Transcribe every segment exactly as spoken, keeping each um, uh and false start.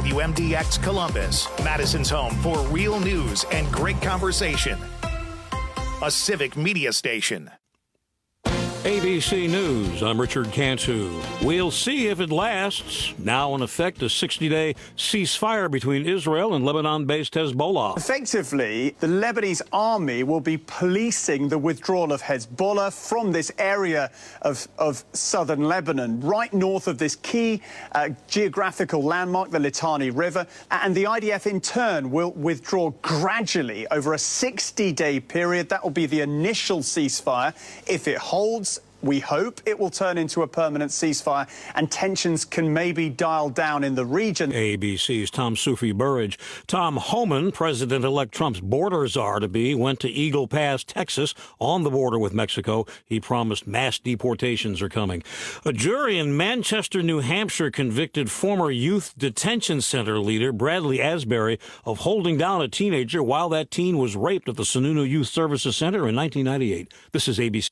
W M D X Columbus, Madison's home for real news and great conversation. A civic media station. A B C News, I'm Richard Cantu. We'll see if it lasts. Now in effect, a sixty-day ceasefire between Israel and Lebanon-based Hezbollah. Effectively, the Lebanese army will be policing the withdrawal of Hezbollah from this area of, of southern Lebanon, right north of this key uh, geographical landmark, the Litani River. And the I D F, in turn, will withdraw gradually over a sixty-day period. That will be the initial ceasefire. If it holds, we hope it will turn into a permanent ceasefire and tensions can maybe dial down in the region. A B C's Tom Sufi Burridge. Tom Homan, President-elect Trump's border czar-to-be, went to Eagle Pass, Texas, on the border with Mexico. He promised mass deportations are coming. A jury in Manchester, New Hampshire, convicted former youth detention center leader Bradley Asbury of holding down a teenager while that teen was raped at the Sununu Youth Services Center in nineteen ninety-eight. This is A B C.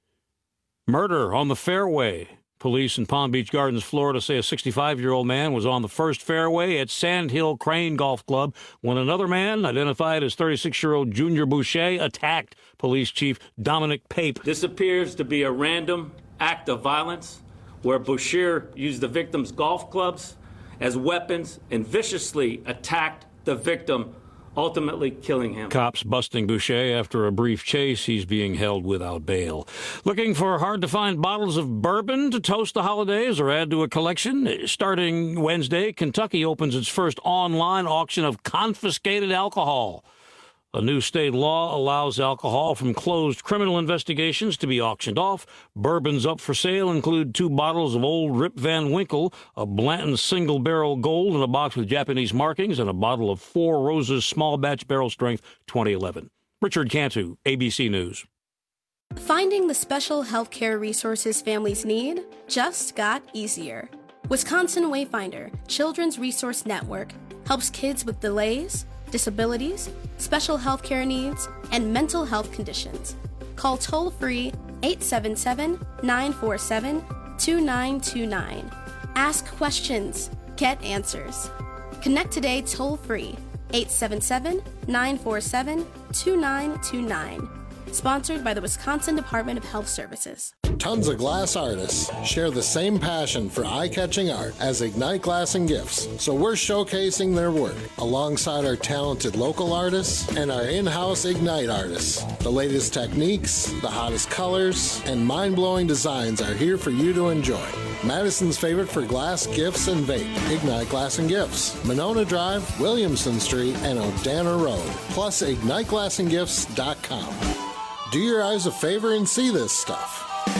Murder on the fairway. Police in Palm Beach Gardens, Florida, say a sixty-five-year-old man was on the first fairway at Sand Hill Crane Golf Club when another man, identified as thirty-six-year-old Junior Boucher, attacked Police Chief Dominic Pape. This appears to be a random act of violence where Boucher used the victim's golf clubs as weapons and viciously attacked the victim, ultimately killing him. Cops busting Boucher after a brief chase. He's being held without bail. Looking for hard-to-find bottles of bourbon to toast the holidays or add to a collection? Starting Wednesday, Kentucky opens its first online auction of confiscated alcohol. A new state law allows alcohol from closed criminal investigations to be auctioned off. Bourbons up for sale include two bottles of Old Rip Van Winkle, a Blanton Single Barrel Gold in a box with Japanese markings, and a bottle of Four Roses Small Batch Barrel Strength twenty eleven. Richard Cantu, A B C News. Finding the special health care resources families need just got easier. Wisconsin Wayfinder Children's Resource Network helps kids with delays, disabilities, special health care needs, and mental health conditions. Call toll-free eight seven seven, nine four seven, two nine two nine. Ask questions. Get answers. Connect today toll-free eight seven seven, nine four seven, two nine two nine. Sponsored by the Wisconsin Department of Health Services. Tons of glass artists share the same passion for eye-catching art as Ignite Glass and Gifts, so we're showcasing their work alongside our talented local artists and our in-house Ignite artists. The latest techniques, the hottest colors, and mind-blowing designs are here for you to enjoy. Madison's favorite for glass, gifts, and vape, Ignite Glass and Gifts, Monona Drive, Williamson Street, and Odana Road, plus ignite glass and gifts dot com. Do your eyes a favor and see this stuff.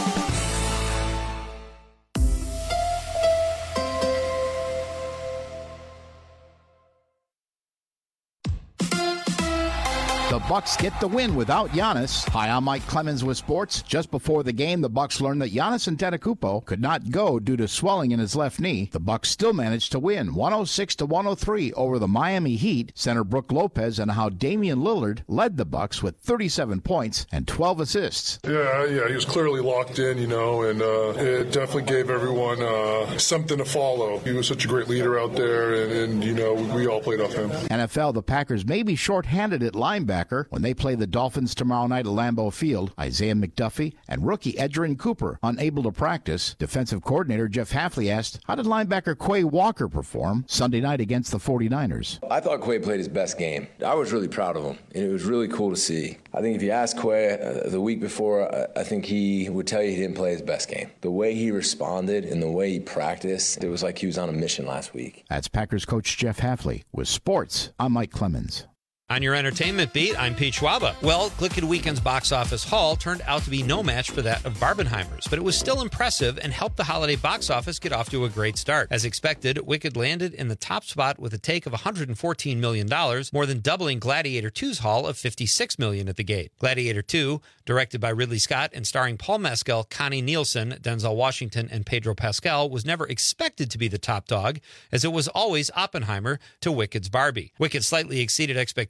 The Bucks get the win without Giannis. Hi, I'm Mike Clemens with sports. Just before the game, the Bucks learned that Giannis Antetokounmpo could not go due to swelling in his left knee. The Bucks still managed to win one oh six to one oh three over the Miami Heat. Center Brook Lopez and how Damian Lillard led the Bucks with thirty-seven points and twelve assists. Yeah, yeah, he was clearly locked in, you know, and uh, it definitely gave everyone uh, something to follow. He was such a great leader out there, and, and you know, we all played off him. N F L, the Packers may be shorthanded at linebacker when they play the Dolphins tomorrow night at Lambeau Field. Isaiah McDuffie and rookie Edgerrin Cooper unable to practice. Defensive coordinator Jeff Hafley asked, how did linebacker Quay Walker perform Sunday night against the forty-niners? I thought Quay played his best game. I was really proud of him, and it was really cool to see. I think if you ask Quay uh, the week before, uh, I think he would tell you he didn't play his best game. The way he responded and the way he practiced, it was like he was on a mission last week. That's Packers coach Jeff Hafley. With sports, I'm Mike Clemens. On your entertainment beat, I'm Pete Schwaba. Well, Glicked Weekend's box office haul turned out to be no match for that of Barbenheimer's, but it was still impressive and helped the holiday box office get off to a great start. As expected, Wicked landed in the top spot with a take of one hundred fourteen million dollars, more than doubling Gladiator two's haul of fifty-six million dollars at the gate. Gladiator two, directed by Ridley Scott and starring Paul Mescal, Connie Nielsen, Denzel Washington, and Pedro Pascal, was never expected to be the top dog, as it was always Oppenheimer to Wicked's Barbie. Wicked slightly exceeded expectations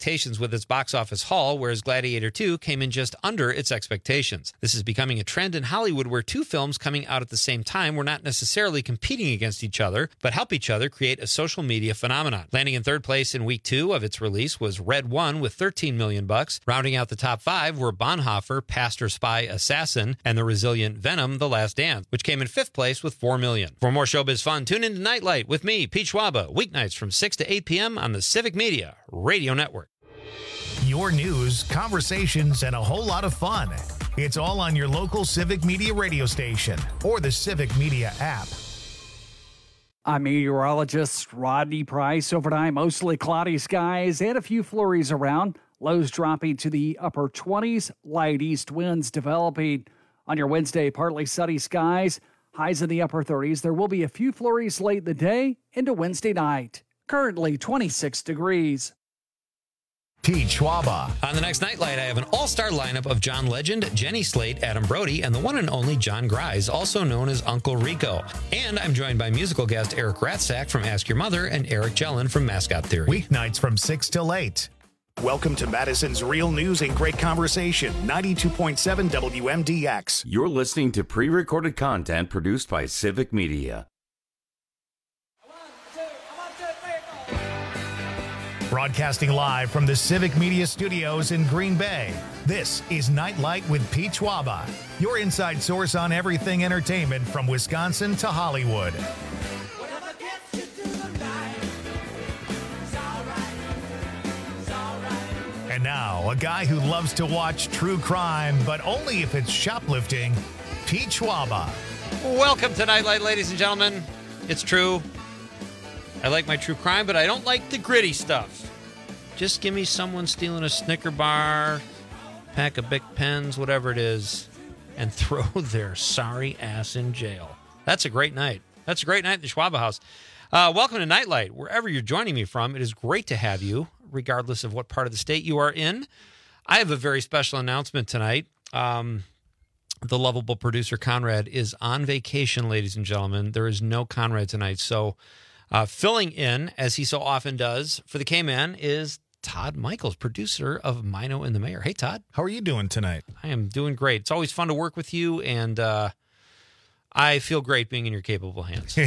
expectations with its box office haul, whereas Gladiator two came in just under its expectations. This is becoming a trend in Hollywood where two films coming out at the same time were not necessarily competing against each other, but help each other create a social media phenomenon. Landing in third place in week two of its release was Red One with thirteen million bucks. Rounding out the top five were Bonhoeffer, Pastor Spy Assassin, and the resilient Venom, The Last Dance, which came in fifth place with four million dollars. For more showbiz fun, tune into Nightlight with me, Pete Schwaba, weeknights from six to eight p.m. on the Civic Media Radio Network. Your news, conversations, and a whole lot of fun. It's all on your local Civic Media radio station or the Civic Media app. I'm meteorologist Rodney Price. Overnight, mostly cloudy skies and a few flurries around. Lows dropping to the upper twenties. Light east winds developing. On your Wednesday, partly sunny skies. Highs in the upper thirties. There will be a few flurries late in the day into Wednesday night. Currently twenty-six degrees. Pete Schwaba. On the next Nightlight, I have an all-star lineup of John Legend, Jenny Slate, Adam Brody, and the one and only John Grise, also known as Uncle Rico. And I'm joined by musical guest Eric Ratzak from Ask Your Mother and Eric Jellin from Mascot Theory. Weeknights from six till eight. Welcome to Madison's Real News and Great Conversation, ninety-two point seven W M D X. You're listening to pre-recorded content produced by Civic Media. Broadcasting live from the Civic Media Studios in Green Bay, this is Nightlight with Pete Schwaba, your inside source on everything entertainment from Wisconsin to Hollywood. And now, a guy who loves to watch true crime, but only if it's shoplifting, Pete Schwaba. Welcome to Nightlight, ladies and gentlemen. It's true. I like my true crime, but I don't like the gritty stuff. Just give me someone stealing a Snicker bar, pack of Bic pens, whatever it is, and throw their sorry ass in jail. That's a great night. That's a great night at the Schwaba House. Uh, welcome to Nightlight. Wherever you're joining me from, it is great to have you, regardless of what part of the state you are in. I have a very special announcement tonight. Um, the lovable producer, Conrad, is on vacation, ladies and gentlemen. There is no Conrad tonight, so uh, filling in, as he so often does, for the K-Man is Todd Michaels, producer of Mino and the Mayor. Hey, Todd. How are you doing tonight? I am doing great. It's always fun to work with you, and uh, I feel great being in your capable hands.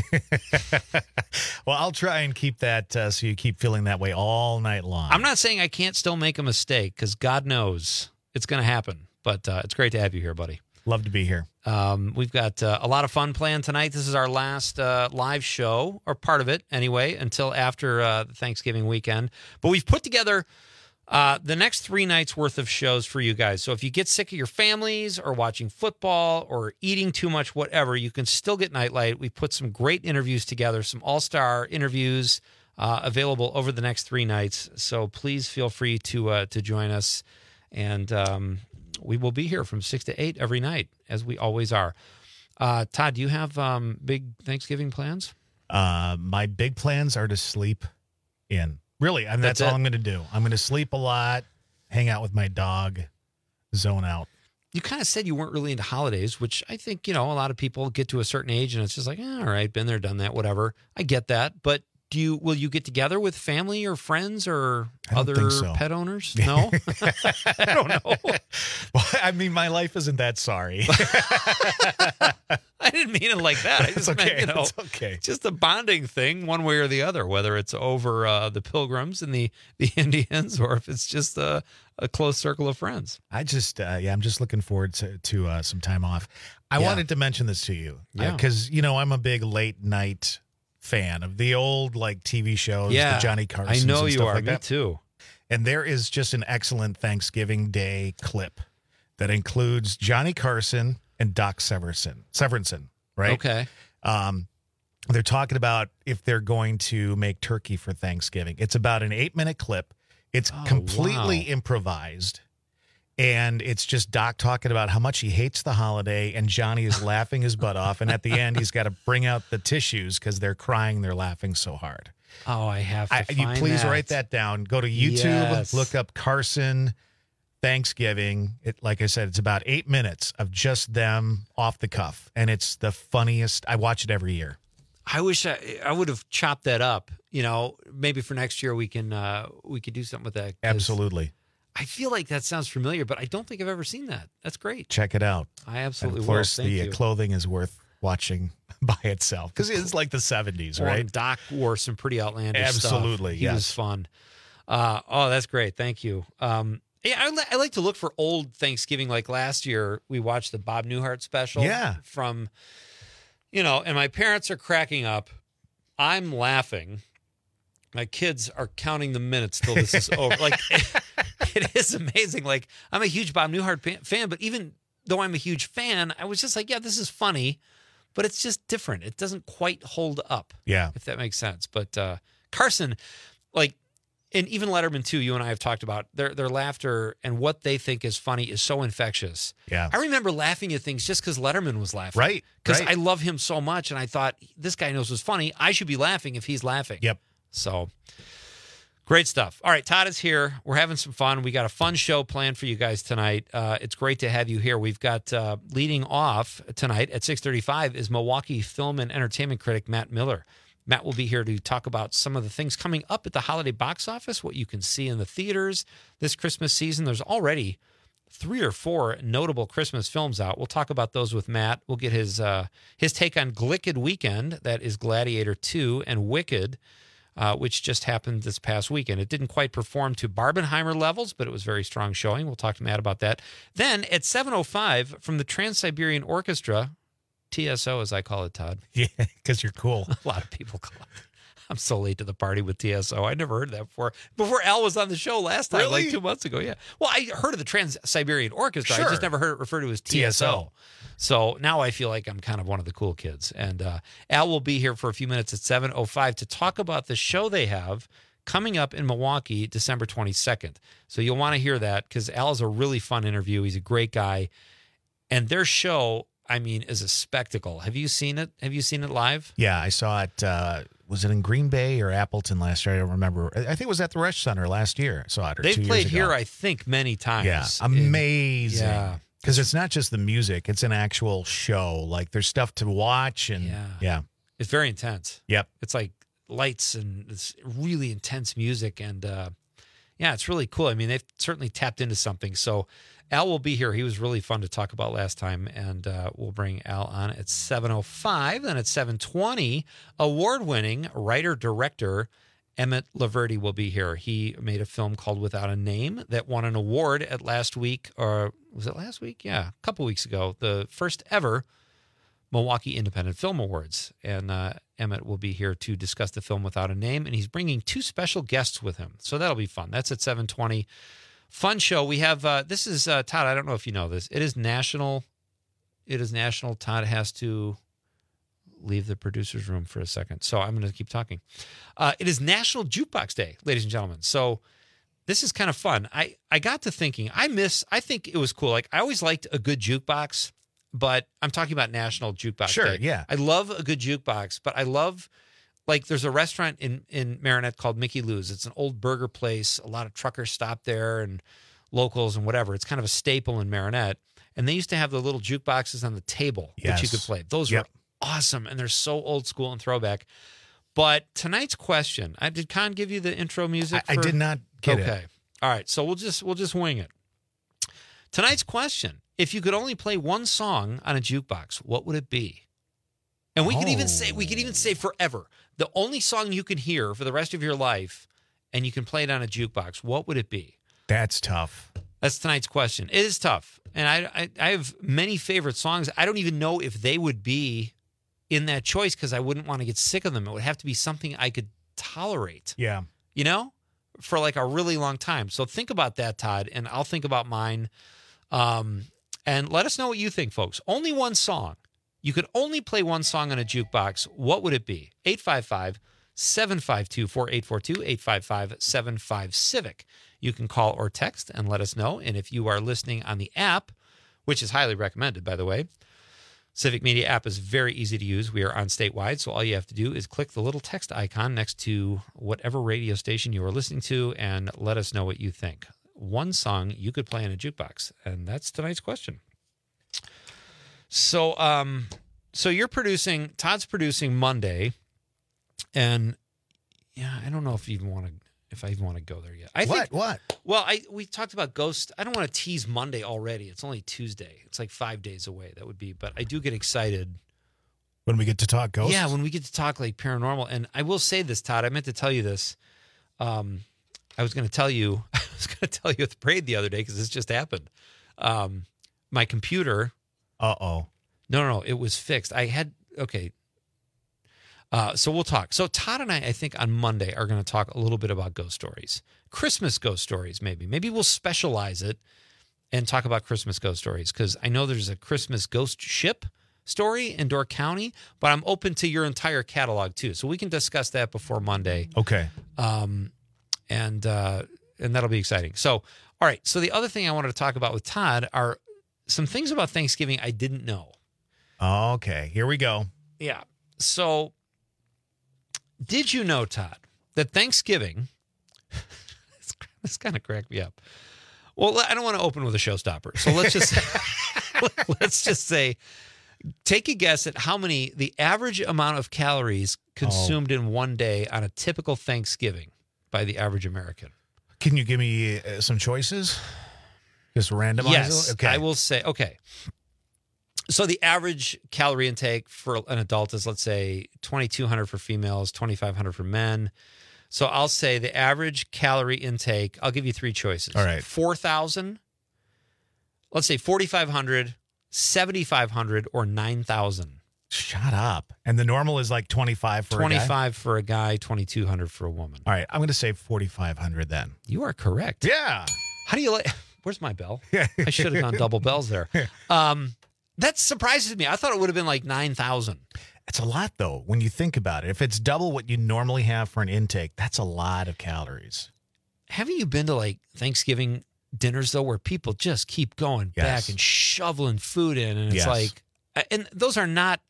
Well, I'll try and keep that uh, so you keep feeling that way all night long. I'm not saying I can't still make a mistake, because God knows it's going to happen, but uh, it's great to have you here, buddy. Love to be here. Um, we've got uh, a lot of fun planned tonight. This is our last uh, live show, or part of it anyway, until after uh, the Thanksgiving weekend. But we've put together uh, the next three nights worth of shows for you guys. So if you get sick of your families or watching football or eating too much, whatever, you can still get Nightlight. We put some great interviews together, some all-star interviews uh, available over the next three nights. So please feel free to uh, to join us. And um, we will be here from six to eight every night, as we always are. Uh, Todd, do you have um, big Thanksgiving plans? Uh, my big plans are to sleep in. Really, and that's, That's all it. I'm going to do. I'm going to sleep a lot, hang out with my dog, zone out. You kind of said you weren't really into holidays, which I think, you know, a lot of people get to a certain age and it's just like, eh, all right, been there, done that, whatever. I get that. But do you, will you get together with family or friends or I don't other think so. pet owners? No? I don't know. Well, I mean, my life isn't that sorry. I didn't mean it like that. I just It's okay. meant, you know, It's okay. just a bonding thing one way or the other, whether it's over uh, the Pilgrims and the, the Indians or if it's just a, a close circle of friends. I just, uh, yeah, I'm just looking forward to, to uh, some time off. I Yeah. wanted to mention this to you Yeah. because, you know, I'm a big late night fan of the old like T V shows, Yeah, the Johnny Carsons. I know and you stuff are. like Me that. too. And there is just an excellent Thanksgiving Day clip that includes Johnny Carson and Doc Severinsen. Severinsen, right? Okay. Um, they're talking about if they're going to make turkey for Thanksgiving. It's about an eight-minute clip. It's Oh, completely wow. improvised. And it's just Doc talking about how much he hates the holiday, and Johnny is laughing his butt off. And at the end, he's got to bring out the tissues because they're crying, they're laughing so hard. Oh, I have to I, find you please that. write that down. Go to YouTube, Yes. look up Carson Thanksgiving. It, like I said, it's about eight minutes of just them off the cuff, and it's the funniest. I watch it every year. I wish I I would have chopped that up. You know, maybe for next year we can uh, we could do something with that. Absolutely. I feel like that sounds familiar, but I don't think I've ever seen that. That's great. Check it out. I absolutely and of course, will. Thank the you. clothing is worth watching by itself because it's like the seventies, Well, right? Doc wore some pretty outlandish Absolutely, stuff. He yes. was fun. Uh, oh, that's great. Thank you. Um, yeah, I, li- I like to look for old Thanksgiving. Like last year, we watched the Bob Newhart special. Yeah. From, you know, and my parents are cracking up. I'm laughing. My kids are counting the minutes till this is over. Like, it, it is amazing. Like, I'm a huge Bob Newhart pa- fan, but even though I'm a huge fan, I was just like, yeah, this is funny, but it's just different. It doesn't quite hold up. Yeah. If that makes sense. But uh, Carson, like, and even Letterman too, you and I have talked about their their laughter and what they think is funny is so infectious. Yeah. I remember laughing at things just because Letterman was laughing. Right, Because right. I love him so much, and I thought, this guy knows what's funny. I should be laughing if he's laughing. Yep. So, great stuff. All right, Todd is here. We're having some fun. We got a fun show planned for you guys tonight. Uh, it's great to have you here. We've got uh, leading off tonight at six thirty-five is Milwaukee film and entertainment critic Matt Miller. Matt will be here to talk about some of the things coming up at the holiday box office, what you can see in the theaters this Christmas season. There's already three or four notable Christmas films out. We'll talk about those with Matt. We'll get his uh, his take on Glicked Weekend. That is Gladiator two and Wicked, uh, which just happened this past weekend. It didn't quite perform to Barbenheimer levels, but it was a very strong showing. We'll talk to Matt about that. Then at seven oh five from the Trans-Siberian Orchestra, T S O as I call it, Todd. Yeah, because you're cool. A lot of people call it. I'm so late to the party with T S O. I never heard that before. Before Al was on the show last time, Really? like two months ago. Yeah. Well, I heard of the Trans-Siberian Orchestra. Sure. I just never heard it referred to as T S O. T S O. So now I feel like I'm kind of one of the cool kids. And uh, Al will be here for a few minutes at seven oh five to talk about the show they have coming up in Milwaukee December twenty-second. So you'll want to hear that because Al is a really fun interview. He's a great guy. And their show, I mean, is a spectacle. Have you seen it? Have you seen it live? Yeah, I saw it. Uh, was it in Green Bay or Appleton last year? I don't remember. I think it was at the Resch Center last year. I saw it. Or They've two played years ago. here, I think, many times. Yeah, In- amazing. yeah. Because it's not just the music; it's an actual show. Like there's stuff to watch, and Yeah. yeah, It's very intense. yep. It's like lights and it's really intense music. And uh, yeah, it's really cool. I mean, they've certainly tapped into something. So Al will be here. He was really fun to talk about last time. And uh, we'll bring Al on at seven oh five. Then at seven twenty, award-winning writer-director Emmett Laverty will be here. He made a film called Without a Name that won an award at last week, or was it last week? Yeah, a couple weeks ago. The first ever Milwaukee Independent Film Awards. And uh, Emmett will be here to discuss the film Without a Name, and he's bringing two special guests with him. So that'll be fun. That's at seven twenty. Fun show. We have, uh, this is, uh, Todd, I don't know if you know this. It is national, it is national. Todd has to leave the producer's room for a second. So I'm going to keep talking. Uh, it is National Jukebox Day, ladies and gentlemen. So this is kind of fun. I, I got to thinking, I miss, I think it was cool. Like I always liked a good jukebox, but I'm talking about National Jukebox Sure, Day. yeah. I love a good jukebox, but I love, like there's a restaurant in, in Marinette called Mickey Lou's. It's an old burger place. A lot of truckers stop there and locals and whatever. It's kind of a staple in Marinette. And they used to have the little jukeboxes on the table that you Yes. could play. Those Yep. were awesome, and they're so old school and throwback. But tonight's question, I, did Con give you the intro music? I, I for- did not get okay. it. All right, so we'll just we'll just wing it. Tonight's question: if you could only play one song on a jukebox, what would it be? And we could even say we could even say forever. The only song you can hear for the rest of your life, and you can play it on a jukebox. What would it be? That's tough. That's tonight's question. It is tough, and I I, I have many favorite songs. I don't even know if they would be in that choice because I wouldn't want to get sick of them. It would have to be something I could tolerate. Yeah. You know, for like a really long time. So think about that, Todd, and I'll think about mine. Um, and let us know what you think, folks. Only one song. You could only play one song on a jukebox. What would it be? eight five five, seven five two, four eight four two, eight five five, seven five, Civic. You can call or text and let us know. And if you are listening on the app, which is highly recommended, by the way, Civic Media app is very easy to use. We are on statewide, so all you have to do is click the little text icon next to whatever radio station you are listening to and let us know what you think. One song you could play in a jukebox, and that's tonight's question. So, um, so you're producing, Todd's producing Monday, and yeah, I don't know if you even want to, if I even want to go there yet. I what? Think, what? Well, I we talked about Ghost. I don't want to tease Monday already. It's only Tuesday. It's like five days away. That would be, but I do get excited when we get to talk ghosts. Yeah, when we get to talk like paranormal. And I will say this, Todd. I meant to tell you this. Um, I was going to tell you. I was going to tell you at the parade the other day because this just happened. Um, my computer. Uh oh. No, no, no. It was fixed. I had okay. Uh, so we'll talk. So Todd and I, I think on Monday are going to talk a little bit about ghost stories, Christmas ghost stories. Maybe, maybe we'll specialize it and talk about Christmas ghost stories because I know there's a Christmas ghost ship story in Door County, but I'm open to your entire catalog too, so we can discuss that before Monday. Okay. Um, and uh, and that'll be exciting. So, all right. So the other thing I wanted to talk about with Todd are some things about Thanksgiving I didn't know. Okay, here we go. Yeah. So. Did you know, Todd, that Thanksgiving, this, this kind of cracked me up. Well, I don't want to open with a showstopper. So let's just, let's just say, take a guess at how many, the average amount of calories consumed oh. in one day on a typical Thanksgiving by the average American. Can you give me uh, some choices? Just randomize yes, it? Okay. I will say, okay. So the average calorie intake for an adult is, let's say, twenty-two hundred for females, twenty-five hundred for men. So I'll say the average calorie intake, I'll give you three choices. All right. four thousand, let's say forty-five hundred, seventy-five hundred, or nine thousand. Shut up. And the normal is like twenty-five for twenty-five a guy? for a guy, twenty-two hundred for a woman. All right. I'm going to say forty-five hundred then. You are correct. Yeah. How do you like, where's my bell? I should have gone double bells there. Um, That surprises me. I thought it would have been like nine thousand. It's a lot, though, when you think about it. If it's double what you normally have for an intake, that's a lot of calories. Haven't you been to like Thanksgiving dinners, though, where people just keep going yes. back and shoveling food in? And it's yes. like, and those are not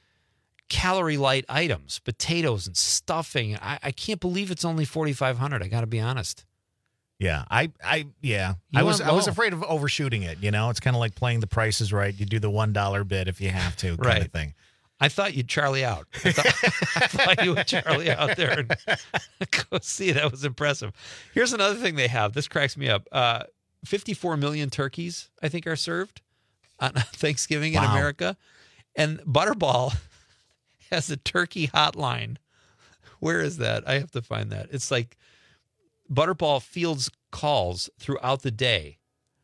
calorie light items, potatoes and stuffing. I, I can't believe it's only forty-five hundred. I got to be honest. Yeah, I, I, yeah, You I was, went I was low. afraid of overshooting it. You know, it's kind of like playing The Price is Right. You do the one dollar bid if you have to, kind Right. of thing. I thought you'd Charlie out. I thought, I thought you would Charlie out there and go see. That was impressive. Here's another thing they have. This cracks me up. Uh, fifty-four million turkeys, I think, are served on Thanksgiving Wow. in America, and Butterball has a turkey hotline. Where is that? I have to find that. It's like Butterball fields calls throughout the day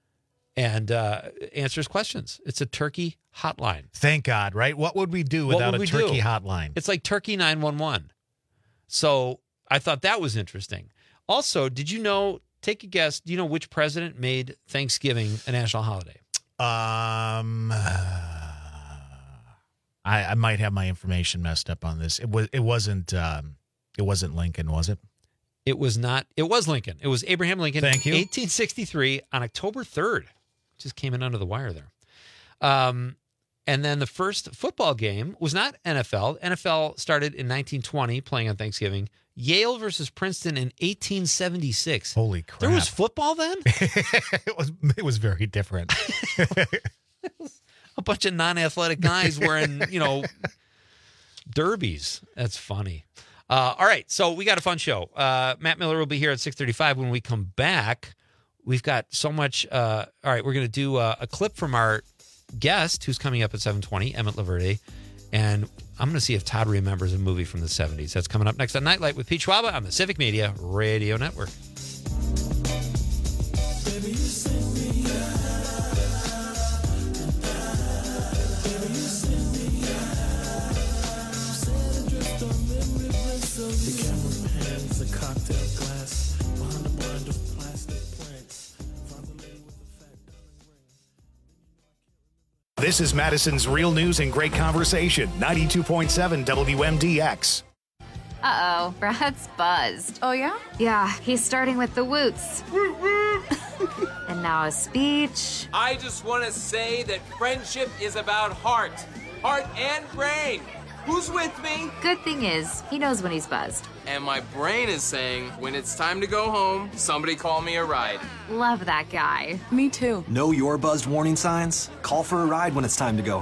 and uh, answers questions. It's a turkey hotline. Thank God, right? What would we do What without would a we turkey do? hotline? It's like Turkey nine one one. So I thought that was interesting. Also, did you know, take a guess, do you know which president made Thanksgiving a national holiday? Um, I, I might have my information messed up on this. It was. It wasn't. Um, it wasn't Lincoln, was it? It was not. It was Lincoln. It was Abraham Lincoln. Thank you. eighteen sixty-three on October third. Just came in under the wire there. Um, and then the first football game was not N F L. N F L started in nineteen twenty, playing on Thanksgiving. Yale versus Princeton in eighteen seventy-six. Holy crap! There was football then? it was. It was very different. A bunch of non-athletic guys wearing, you know, derbies. That's funny. Uh, all right, so we got a fun show. Uh, Matt Miller will be here at six thirty-five. When we come back, we've got so much. Uh, all right, we're going to do a, a clip from our guest who's coming up at seven twenty, Emmett Laverde. And I'm going to see if Todd remembers a movie from the seventies. That's coming up next on Nightlight with Pete Schwaba on the Civic Media Radio Network. This is Madison's Real News and Great Conversation, ninety-two point seven W M D X. Uh-oh, Brad's buzzed. Oh, yeah? Yeah, he's starting with the woots. And now a speech. I just want to say that friendship is about heart. Heart and brain. Who's with me? Good thing is, he knows when he's buzzed. And my brain is saying, when it's time to go home, somebody call me a ride. Love that guy. Me too. Know your buzzed warning signs? Call for a ride when it's time to go home.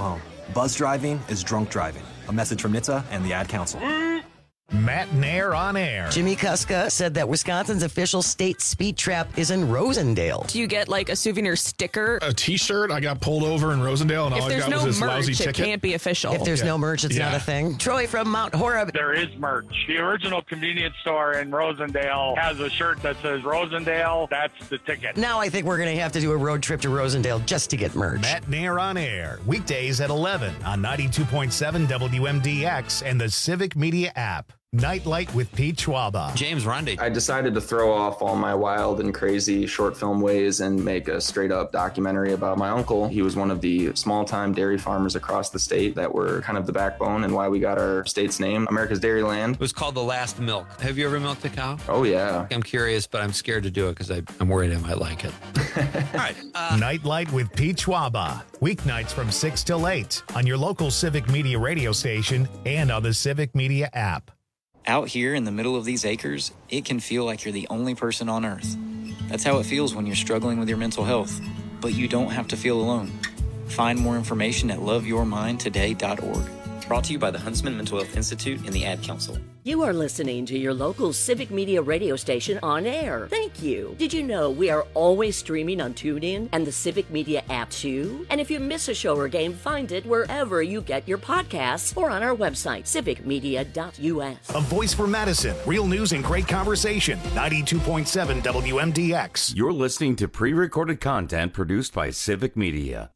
Buzz driving is drunk driving. A message from N H T S A and the Ad Council. Matt Nair on air. Jimmy Kuska said that Wisconsin's official state speed trap is in Rosendale. Do you get like a souvenir sticker? A T-shirt. I got pulled over in Rosendale, and if all I got no was this merch, lousy it ticket. It can't be official. If there's yeah. no merch, it's yeah. not a thing. Troy from Mount Horeb. There is merch. The original convenience store in Rosendale has a shirt that says Rosendale. That's the ticket. Now I think we're going to have to do a road trip to Rosendale just to get merch. Matt Nair on air. Weekdays at eleven on ninety-two point seven W M D X and the Civic Media app. Nightlight with Pete Schwaba. James Rundy. I decided to throw off all my wild and crazy short film ways and make a straight up documentary about my uncle. He was one of the small time dairy farmers across the state that were kind of the backbone and why we got our state's name, America's Dairyland. It was called The Last Milk. Have you ever milked a cow? Oh, yeah. I'm curious, but I'm scared to do it because I'm worried I might like it. All right. Uh, Nightlight with Pete Schwaba. Weeknights from six till eight on your local Civic Media radio station and on the Civic Media app. Out here in the middle of these acres, it can feel like you're the only person on Earth. That's how it feels when you're struggling with your mental health. But you don't have to feel alone. Find more information at love your mind today dot org. Brought to you by the Huntsman Mental Health Institute and the Ad Council. You are listening to your local Civic Media radio station on air. Thank you. Did you know we are always streaming on TuneIn and the Civic Media app too? And if you miss a show or game, find it wherever you get your podcasts or on our website, civic media dot U S. A voice for Madison. Real news and great conversation. ninety-two point seven W M D X. You're listening to pre-recorded content produced by Civic Media.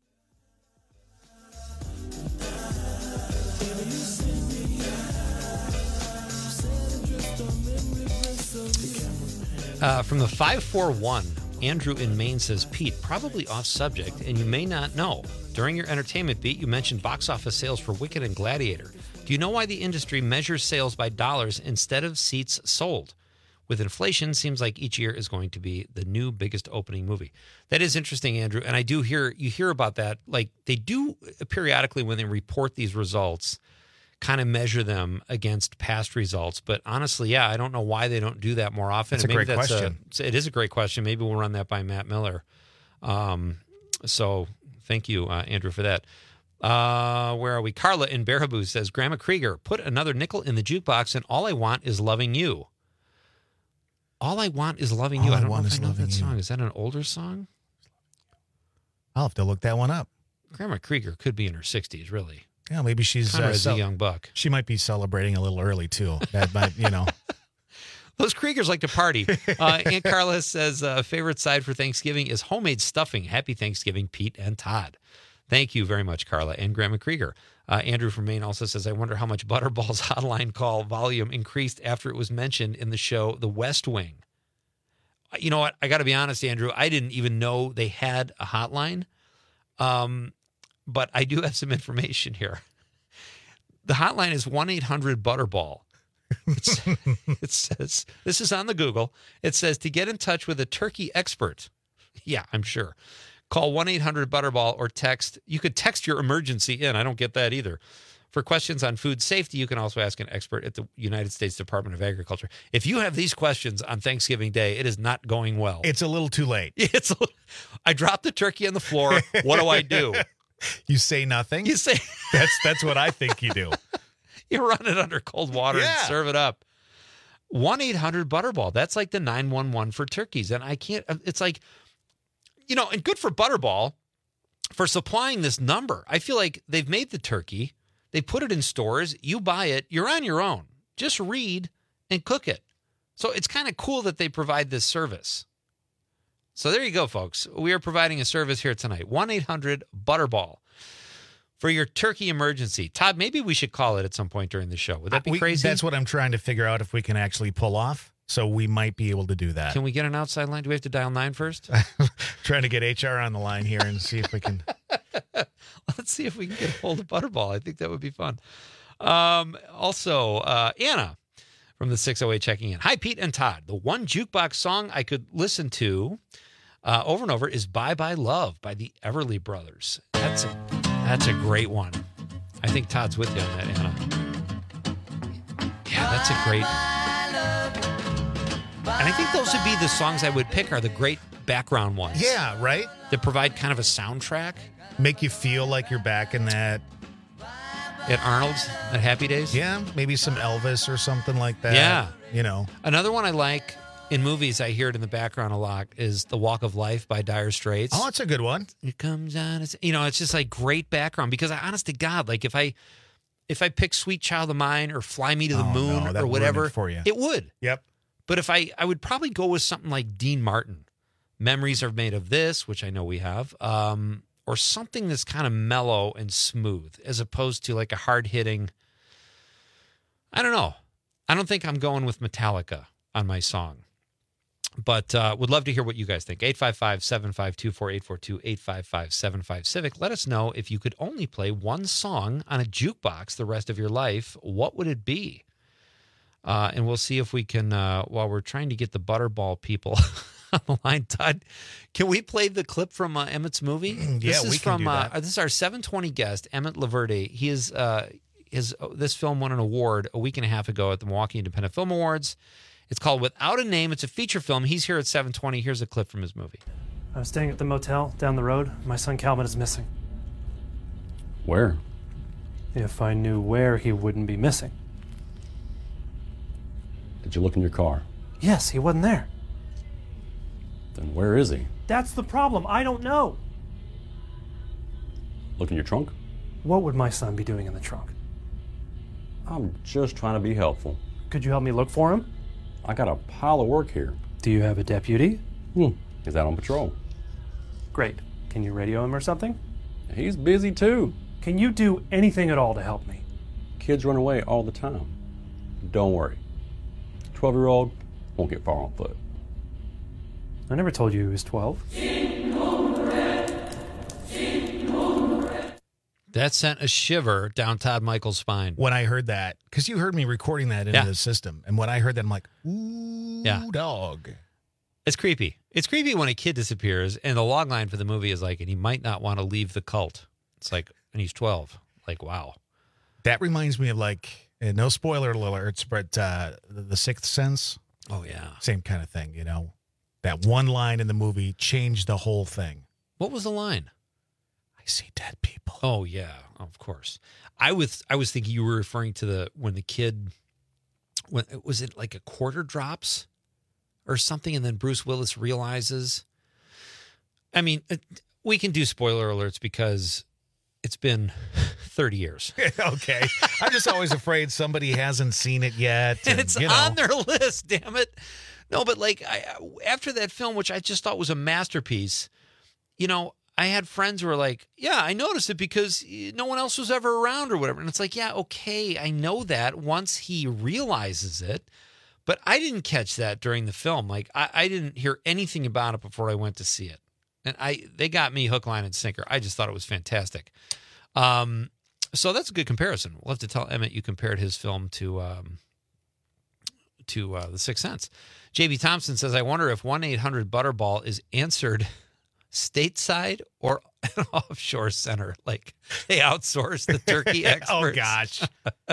Uh, from the five four one, Andrew in Maine says, Pete, probably off subject, and you may not know. During your entertainment beat, you mentioned box office sales for Wicked and Gladiator. Do you know why the industry measures sales by dollars instead of seats sold? With inflation, seems like each year is going to be the new biggest opening movie. That is interesting, Andrew, and I do hear you hear about that. Like they do periodically when they report these results, kind of measure them against past results. But honestly, yeah, I don't know why they don't do that more often. That's a Maybe great that's question. A, it is a great question. Maybe we'll run that by Matt Miller. Um, so thank you, uh, Andrew, for that. Uh, where are we? Carla in Baraboo says, Grandma Krieger, put another nickel in the jukebox and all I want is loving you. All I want is loving All you. I I don't want know if is I know loving that you. song. Is that an older song? I'll have to look that one up. Grandma Krieger could be in her sixties, really. Yeah, maybe she's Kind of uh, as cel- a young buck. She might be celebrating a little early too. That might, you know. Those Kriegers like to party. Uh, Aunt Carla says, uh, favorite side for Thanksgiving is homemade stuffing. Happy Thanksgiving, Pete and Todd. Thank you very much, Carla and Grandma Krieger. Uh, Andrew from Maine also says, I wonder how much Butterball's hotline call volume increased after it was mentioned in the show The West Wing. You know what? I got to be honest, Andrew. I didn't even know they had a hotline. Um, but I do have some information here. The hotline is one eight hundred Butterball. It's, it says, this is on the Google. It says to get in touch with a turkey expert. Yeah, I'm sure. Call one eight hundred Butterball or text. You could text your emergency in. I don't get that either. For questions on food safety, you can also ask an expert at the United States Department of Agriculture. If you have these questions on Thanksgiving Day, it is not going well. It's a little too late. It's. A, I dropped the turkey on the floor. What do I do? You say nothing. You say that's that's what I think you do. You run it under cold water Yeah. and serve it up. one eight hundred Butterball. That's like the nine one one for turkeys. And I can't, it's like, you know, and good for Butterball for supplying this number. I feel like they've made the turkey. They put it in stores. You buy it. You're on your own. Just read and cook it. So it's kind of cool that they provide this service. So there you go, folks. We are providing a service here tonight. one eight hundred Butterball for your turkey emergency. Todd, maybe we should call it at some point during the show. Would that be We- crazy? That's what I'm trying to figure out if we can actually pull off. So we might be able to do that. Can we get an outside line? Do we have to dial nine first? Trying to get H R on the line here and see if we can. Let's see if we can get a hold of Butterball. I think that would be fun. Um, also, uh, Anna from the six oh eight checking in. Hi, Pete and Todd. The one jukebox song I could listen to uh, over and over is Bye Bye Love by the Everly Brothers. That's a, that's a great one. I think Todd's with you on that, Anna. Yeah, that's a great... And I think those would be the songs I would pick are the great background ones. Yeah, right? That provide kind of a soundtrack. Make you feel like you're back in that at Arnold's at Happy Days. Yeah, maybe some Elvis or something like that. Yeah. You know. Another one I like in movies, I hear it in the background a lot, is The Walk of Life by Dire Straits. Oh, that's a good one. It comes on, it's, you know, it's just like great background because I, honest to God, like if I if I pick Sweet Child of Mine or Fly Me to the Oh, Moon no, that or ruined whatever, it for you. it would. Yep. But if I, I would probably go with something like Dean Martin. Memories Are Made of This, which I know we have, um, or something that's kind of mellow and smooth as opposed to like a hard-hitting, I don't know. I don't think I'm going with Metallica on my song. But uh, would love to hear what you guys think. eight five five, seven five two, four eight four two, eight five five, seven five Civic. Let us know if you could only play one song on a jukebox the rest of your life, what would it be? Uh, and we'll see if we can, uh, while we're trying to get the Butterball people on the line, Todd, can we play the clip from uh, Emmett's movie? Yeah, this is we can from, do that. Uh, this is our seven twenty guest, Emmett Laverde. He is, uh, his, this film won an award a week and a half ago at the Milwaukee Independent Film Awards. It's called Without a Name. It's a feature film. He's here at seven twenty. Here's a clip from his movie. I was staying at the motel down the road. My son Calvin is missing. Where? If I knew where, he wouldn't be missing. Did you look in your car? Yes, he wasn't there. Then where is he? That's the problem. I don't know. Look in your trunk? What would my son be doing in the trunk? I'm just trying to be helpful. Could you help me look for him? I got a pile of work here. Do you have a deputy? Hmm. He's out on patrol. Great. Can you radio him or something? He's busy too. Can you do anything at all to help me? Kids run away all the time. Don't worry. twelve-year-old won't get far on foot. I never told you he was twelve. That sent a shiver down Todd Michael's spine. When I heard that, because you heard me recording that into Yeah. the system. And when I heard that, I'm like, ooh, Yeah. dog. It's creepy. It's creepy when a kid disappears, and the log line for the movie is like, and he might not want to leave the cult. It's like, and he's twelve. Like, wow. That reminds me of like, uh, no spoiler alerts, but uh, the, the Sixth Sense. Oh, yeah. Same kind of thing, you know. That one line in the movie changed the whole thing. What was the line? I see dead people. Oh, yeah, of course. I was I was thinking you were referring to the when the kid, when was it like a quarter drops or something, and then Bruce Willis realizes. I mean, it, we can do spoiler alerts because it's been thirty years. Okay. I'm just always afraid somebody hasn't seen it yet. And And, it's you know. on their list, damn it. No, but like I, after that film, which I just thought was a masterpiece, you know, I had friends who were like, yeah, I noticed it because no one else was ever around or whatever. And it's like, yeah, okay, I know that once he realizes it, but I didn't catch that during the film. Like I, I didn't hear anything about it before I went to see it. And I they got me hook, line, and sinker. I just thought it was fantastic. Um, so that's a good comparison. We'll have to tell Emmett you compared his film to um, to uh, The Sixth Sense. J B Thompson says, I wonder if one eight hundred Butterball is answered stateside or an offshore center. Like they outsource the turkey experts. Oh, gosh.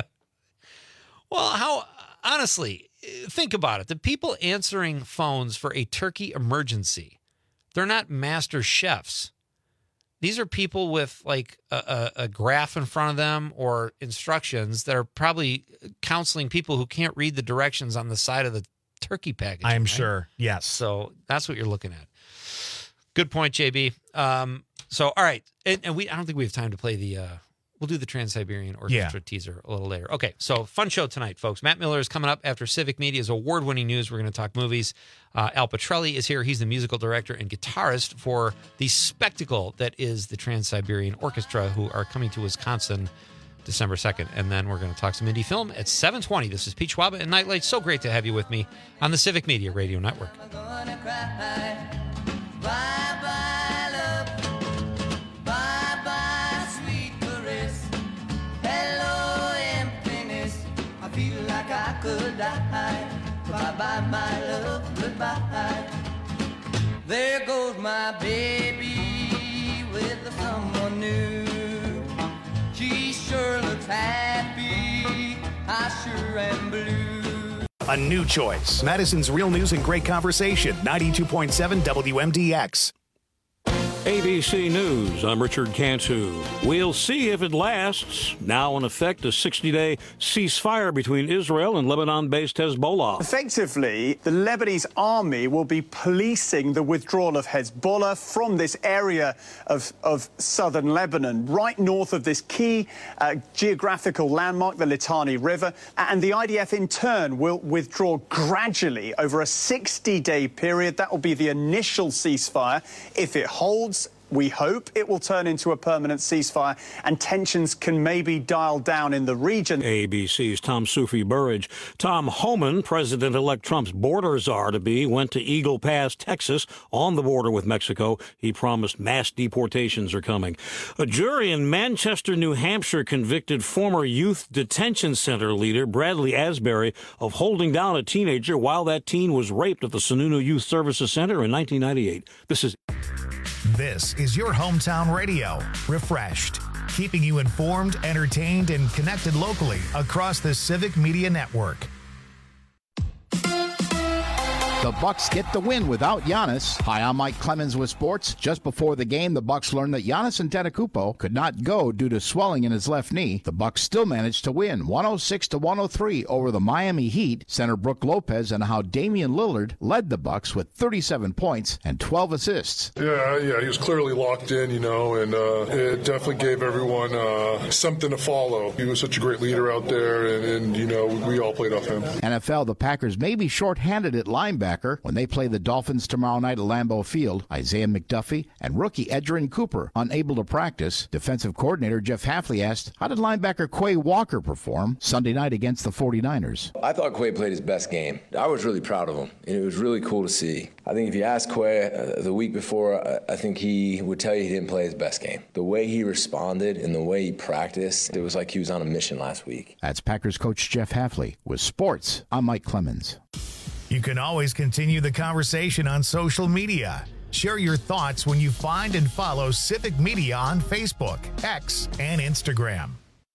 Well, how, honestly, think about it. The people answering phones for a turkey emergency, they're not master chefs. These are people with like a, a, a graph in front of them or instructions that are probably counseling people who can't read the directions on the side of the turkey package. I'm right? sure. Yes. So that's what you're looking at. Good point, J B. Um, so, all right. And, and we, I don't think we have time to play the, uh, we'll do the Trans-Siberian Orchestra Yeah. teaser a little later. Okay. So fun show tonight, folks. Matt Miller is coming up after Civic Media's award-winning news. We're going to talk movies. Uh, Al Petrelli is here. He's the musical director and guitarist for the spectacle that is the Trans-Siberian Orchestra, who are coming to Wisconsin December second. And then we're going to talk some indie film at seven twenty. This is Pete Schwaba and Nightlight. So great to have you with me on the Civic Media Radio Network. Bye-bye, love. Bye-bye, sweet caress. Hello, emptiness. I feel like I could die. Bye-bye, my love. Goodbye. There goes my baby with someone new. She sure looks happy. I sure am blue. A new choice. Madison's Real News and Great Conversation. ninety-two point seven W M D X. A B C News, I'm Richard Cantu. We'll see if it lasts. Now in effect, a sixty-day ceasefire between Israel and Lebanon-based Hezbollah. Effectively, the Lebanese army will be policing the withdrawal of Hezbollah from this area of, of southern Lebanon, right north of this key uh, geographical landmark, the Litani River. And the I D F, in turn, will withdraw gradually over a sixty-day period. That will be the initial ceasefire. If it holds, we hope it will turn into a permanent ceasefire and tensions can maybe dial down in the region. A B C's Tom Sufi Burridge. Tom Homan, President-elect Trump's border czar-to-be, went to Eagle Pass, Texas, on the border with Mexico. He promised mass deportations are coming. A jury in Manchester, New Hampshire, convicted former youth detention center leader Bradley Asbury of holding down a teenager while that teen was raped at the Sununu Youth Services Center in nineteen ninety-eight. This is... This is your hometown radio, refreshed, keeping you informed, entertained, and connected locally across the Civic Media Network. The Bucks get the win without Giannis. Hi, I'm Mike Clemens with sports. Just before the game, the Bucks learned that Giannis Antetokounmpo could not go due to swelling in his left knee. The Bucks still managed to win one oh six to one oh three over the Miami Heat. Center Brook Lopez and how Damian Lillard led the Bucks with thirty-seven points and twelve assists. Yeah, yeah, he was clearly locked in, you know, and uh, it definitely gave everyone uh, something to follow. He was such a great leader out there, and, and you know, we all played off him. N F L, the Packers may be shorthanded at linebacker when they play the Dolphins tomorrow night at Lambeau Field. Isaiah McDuffie and rookie Edgerrin Cooper unable to practice. Defensive coordinator Jeff Hafley asked, how did linebacker Quay Walker perform Sunday night against the forty-niners? I thought Quay played his best game. I was really proud of him, and it was really cool to see. I think if you ask Quay uh, the week before, I, I think he would tell you he didn't play his best game. The way he responded and the way he practiced, it was like he was on a mission last week. That's Packers coach Jeff Hafley. With sports, I'm Mike Clemens. You can always continue the conversation on social media. Share your thoughts when you find and follow Civic Media on Facebook, X, and Instagram.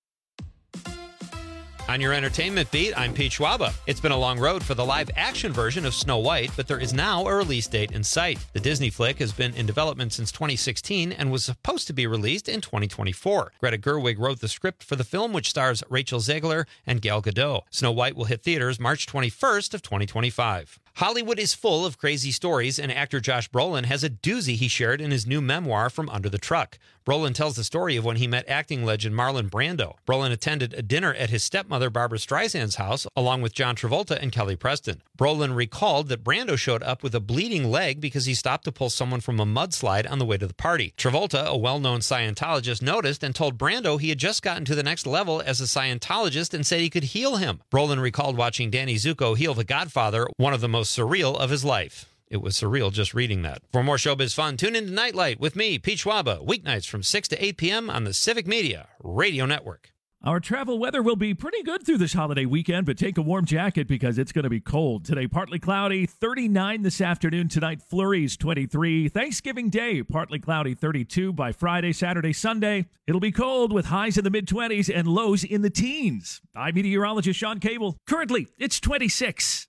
On your entertainment beat, I'm Pete Schwaba. It's been a long road for the live-action version of Snow White, but there is now a release date in sight. The Disney flick has been in development since twenty sixteen and was supposed to be released in twenty twenty-four. Greta Gerwig wrote the script for the film, which stars Rachel Zegler and Gal Gadot. Snow White will hit theaters March twenty-first of twenty twenty-five. Hollywood is full of crazy stories, and actor Josh Brolin has a doozy he shared in his new memoir, From Under the Truck. Brolin tells the story of when he met acting legend Marlon Brando. Brolin attended a dinner at his stepmother Barbara Streisand's house, along with John Travolta and Kelly Preston. Brolin recalled that Brando showed up with a bleeding leg because he stopped to pull someone from a mudslide on the way to the party. Travolta, a well-known Scientologist, noticed and told Brando he had just gotten to the next level as a Scientologist and said he could heal him. Brolin recalled watching Danny Zuko heal The Godfather, one of the most surreal of his life. It was surreal just reading that. For more showbiz fun, tune in to Nightlight with me, Pete Schwaba, weeknights from six to eight p.m. on the Civic Media Radio Network. Our travel weather will be pretty good through this holiday weekend, but take a warm jacket because it's going to be cold. Today, partly cloudy, thirty-nine this afternoon. Tonight, flurries, twenty-three. Thanksgiving Day, partly cloudy, thirty-two. By Friday, Saturday, Sunday, it'll be cold with highs in the mid-twenties and lows in the teens. I'm meteorologist Sean Cable. Currently, it's twenty-six.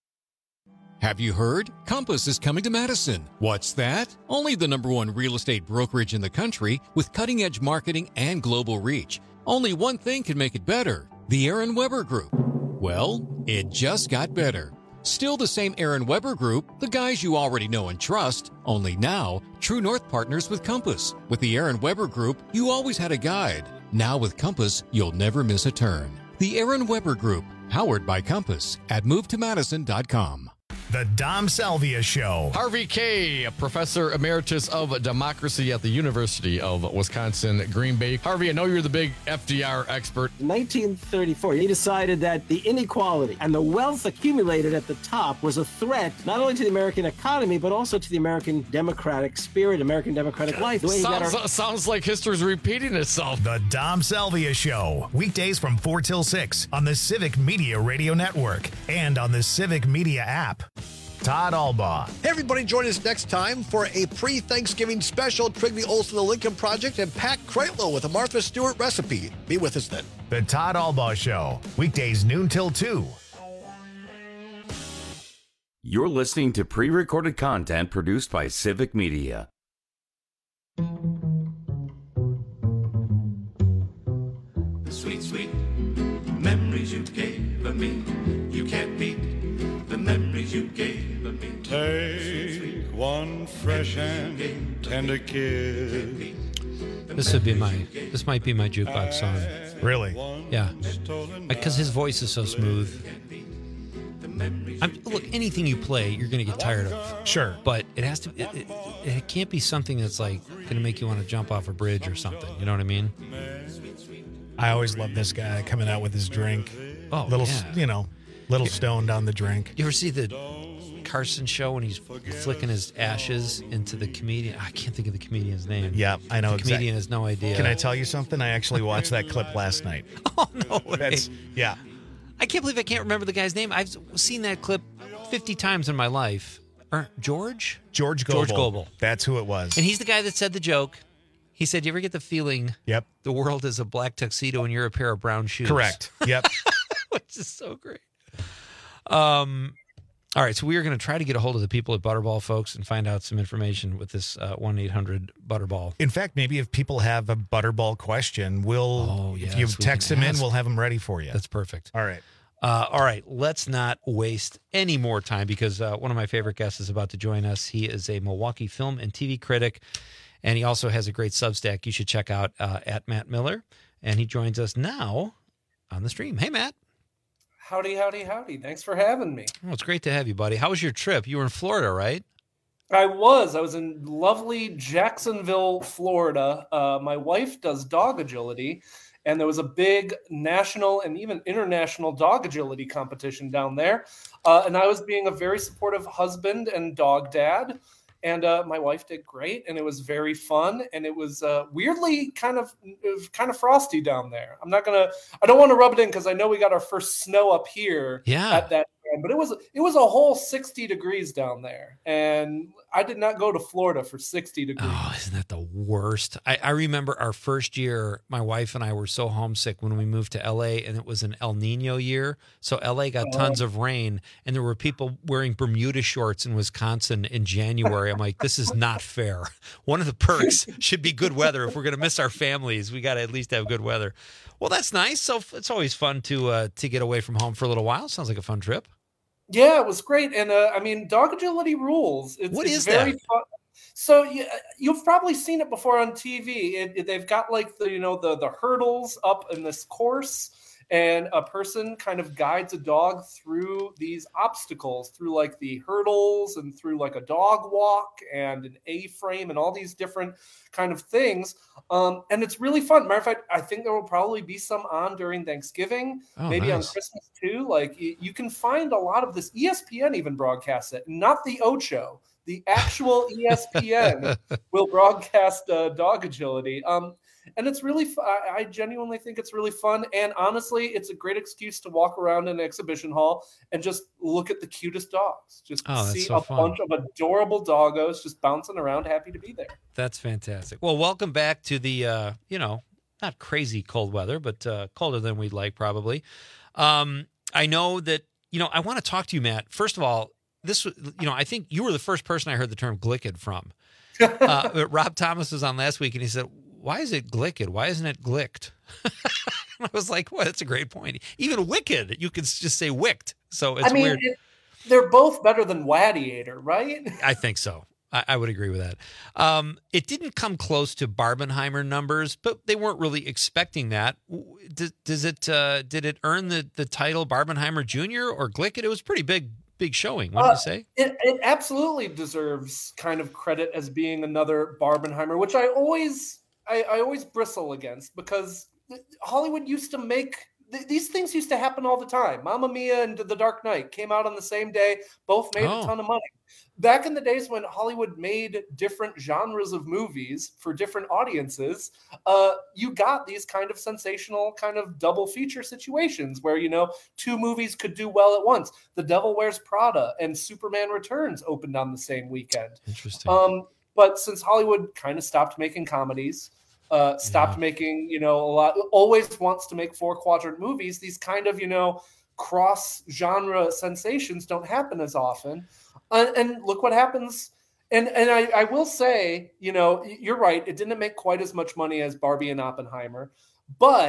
Have you heard? Compass is coming to Madison. What's that? Only the number one real estate brokerage in the country with cutting-edge marketing and global reach. Only one thing can make it better. The Aaron Weber Group. Well, it just got better. Still the same Aaron Weber Group, the guys you already know and trust, only now, True North partners with Compass. With the Aaron Weber Group, you always had a guide. Now with Compass, you'll never miss a turn. The Aaron Weber Group, powered by Compass at move to madison dot com. The Dom Salvia Show. Harvey Kaye, Professor Emeritus of Democracy at the University of Wisconsin, Green Bay. Harvey, I know you're the big F D R expert. In nineteen thirty-four, he decided that the inequality and the wealth accumulated at the top was a threat not only to the American economy, but also to the American democratic spirit, American democratic life. The way sounds, our- sounds like history's repeating itself. The Dom Salvia Show. Weekdays from four till six on the Civic Media Radio Network and on the Civic Media app. Todd Albaugh. Hey, everybody, join us next time for a pre-Thanksgiving special. Trigby Olson, The Lincoln Project, and Pat Kreitlow with a Martha Stewart recipe. Be with us then. The Todd Albaugh Show. Weekdays noon till two. You're listening to pre-recorded content produced by Civic Media. me. You can't beat the memories you gave me. Take one fresh and tender kiss. This would be my. This might be my jukebox song. Really? Yeah. Because his voice is so smooth. I'm, look, anything you play, you're going to get tired of. Sure. But it has to. It, it, it can't be something that's like going to make you want to jump off a bridge or something. You know what I mean? I always love this guy coming out with his drink. Oh, little, yeah. you know, little stoned on the drink. You ever see the Carson show when he's flicking his ashes into the comedian? I can't think of the comedian's name. Yeah, I know. The exactly. comedian has no idea. Can I tell you something? I actually watched that clip last night. Oh, no way. That's, yeah. I can't believe I can't remember the guy's name. I've seen that clip fifty times in my life. Or George? George Gobel. George Gobel. That's who it was. And he's the guy that said the joke. He said, you ever get the feeling Yep. the world is a black tuxedo and you're a pair of brown shoes? Correct. Yep. Which is so great. Um, all right, so we are going to try to get a hold of the people at Butterball, folks, and find out some information with this uh, one eight hundred Butterball. In fact, maybe if people have a Butterball question, we'll, Oh, if yes, you we text can them in, ask. we'll have them ready for you. That's perfect. All right. Uh, all right, let's not waste any more time because uh, one of my favorite guests is about to join us. He is a Milwaukee film and T V critic, and he also has a great Substack you should check out uh, at Matt Miller. And he joins us now on the stream. Hey, Matt. Howdy, howdy, howdy. Thanks for having me. Oh, it's great to have you, buddy. How was your trip? You were in Florida, right? I was. I was in lovely Jacksonville, Florida. Uh, my wife does dog agility, and there was a big national and even international dog agility competition down there. Uh, and I was being a very supportive husband and dog dad. And uh, my wife did great, and it was very fun, and it was uh, weirdly kind of it was kind of frosty down there. I'm not gonna, I don't want to rub it in because I know we got our first snow up here Yeah. at that time, but it was it was a whole sixty degrees down there, and I did not go to Florida for sixty degrees. Oh, isn't that the worst? I, I remember our first year, my wife and I were so homesick when we moved to L A, and it was an El Nino year. So L A got Oh. tons of rain, and there were people wearing Bermuda shorts in Wisconsin in January. I'm like, this is not fair. One of the perks should be good weather. If we're going to miss our families, we got to at least have good weather. Well, that's nice. So it's always fun to uh, to get away from home for a little while. Sounds like a fun trip. Yeah, it was great. And uh, I mean, dog agility rules. It's, What it's is very that? fun. So you, you've probably seen it before on T V. It, it- they've got like the, you know, the, the hurdles up in this course, and a person kind of guides a dog through these obstacles, through like the hurdles and through like a dog walk and an A-frame and all these different kind of things. Um, and it's really fun. Matter of fact, I think there will probably be some on during Thanksgiving, Oh, maybe on nice. Christmas too. Like you, you can find a lot of this. E S P N even broadcasts it, not the Ocho. The actual E S P N will broadcast uh, dog agility. Um, and it's really, fu- I I genuinely think it's really fun. And honestly, it's a great excuse to walk around an exhibition hall and just look at the cutest dogs. Just Oh, that's see so a fun. bunch of adorable doggos just bouncing around, happy to be there. That's fantastic. Well, welcome back to the, uh, you know, not crazy cold weather, but uh, colder than we'd like probably. Um, I know that, you know, I want to talk to you, Matt. First of all, this, was- you know, I think you were the first person I heard the term glicked from. Uh, but Rob Thomas was on last week and he said, why is it glicked? Why isn't it glicked? I was like, well, that's a great point. Even wicked, you could just say wicked. So it's I mean, weird. it, they're both better than Wadiator, right? I think so. I, I would agree with that. Um, it didn't come close to Barbenheimer numbers, but they weren't really expecting that. W- Does, does it? Uh, did it earn the, the title Barbenheimer Junior or Glicked? It was pretty big, big showing. What did Uh, you say? It, it absolutely deserves kind of credit as being another Barbenheimer, which I always I, I always bristle against because Hollywood used to make th- these things used to happen all the time. Mamma Mia and The Dark Knight came out on the same day, both made Oh. a ton of money. Back in the days when Hollywood made different genres of movies for different audiences, uh, you got these kind of sensational kind of double feature situations where, you know, two movies could do well at once. The Devil Wears Prada and Superman Returns opened on the same weekend. Interesting. Um, but since Hollywood kind of stopped making comedies, uh, stopped making, you know, a lot, always wants to make four quadrant movies, these kind of, you know, cross genre sensations don't happen as often. Uh, and look what happens. And and I, I will say, you know, you're right. It didn't make quite as much money as Barbie and Oppenheimer, but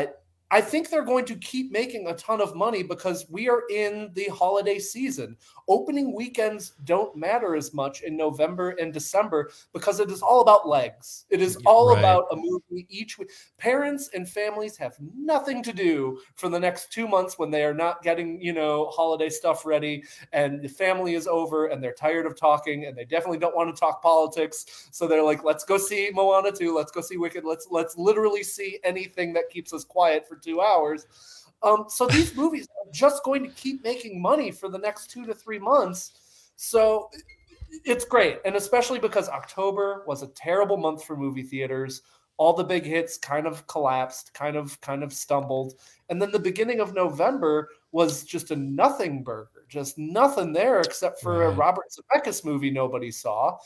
I think they're going to keep making a ton of money because we are in the holiday season. Opening weekends don't matter as much in November and December because it is all about legs. It is all Right. about a movie each week. Parents and families have nothing to do for the next two months when they are not getting, you know, holiday stuff ready and the family is over and they're tired of talking and they definitely don't want to talk politics. So they're like, let's go see Moana two. Let's go see Wicked. Let's, let's literally see anything that keeps us quiet for two hours. Um, so these movies are just going to keep making money for the next two to three months. So it's great. And especially because October was a terrible month for movie theaters. All the big hits kind of collapsed, kind of, kind of stumbled. And then the beginning of November was just a nothing burger, just nothing there except for a Right. Robert Zemeckis movie nobody saw.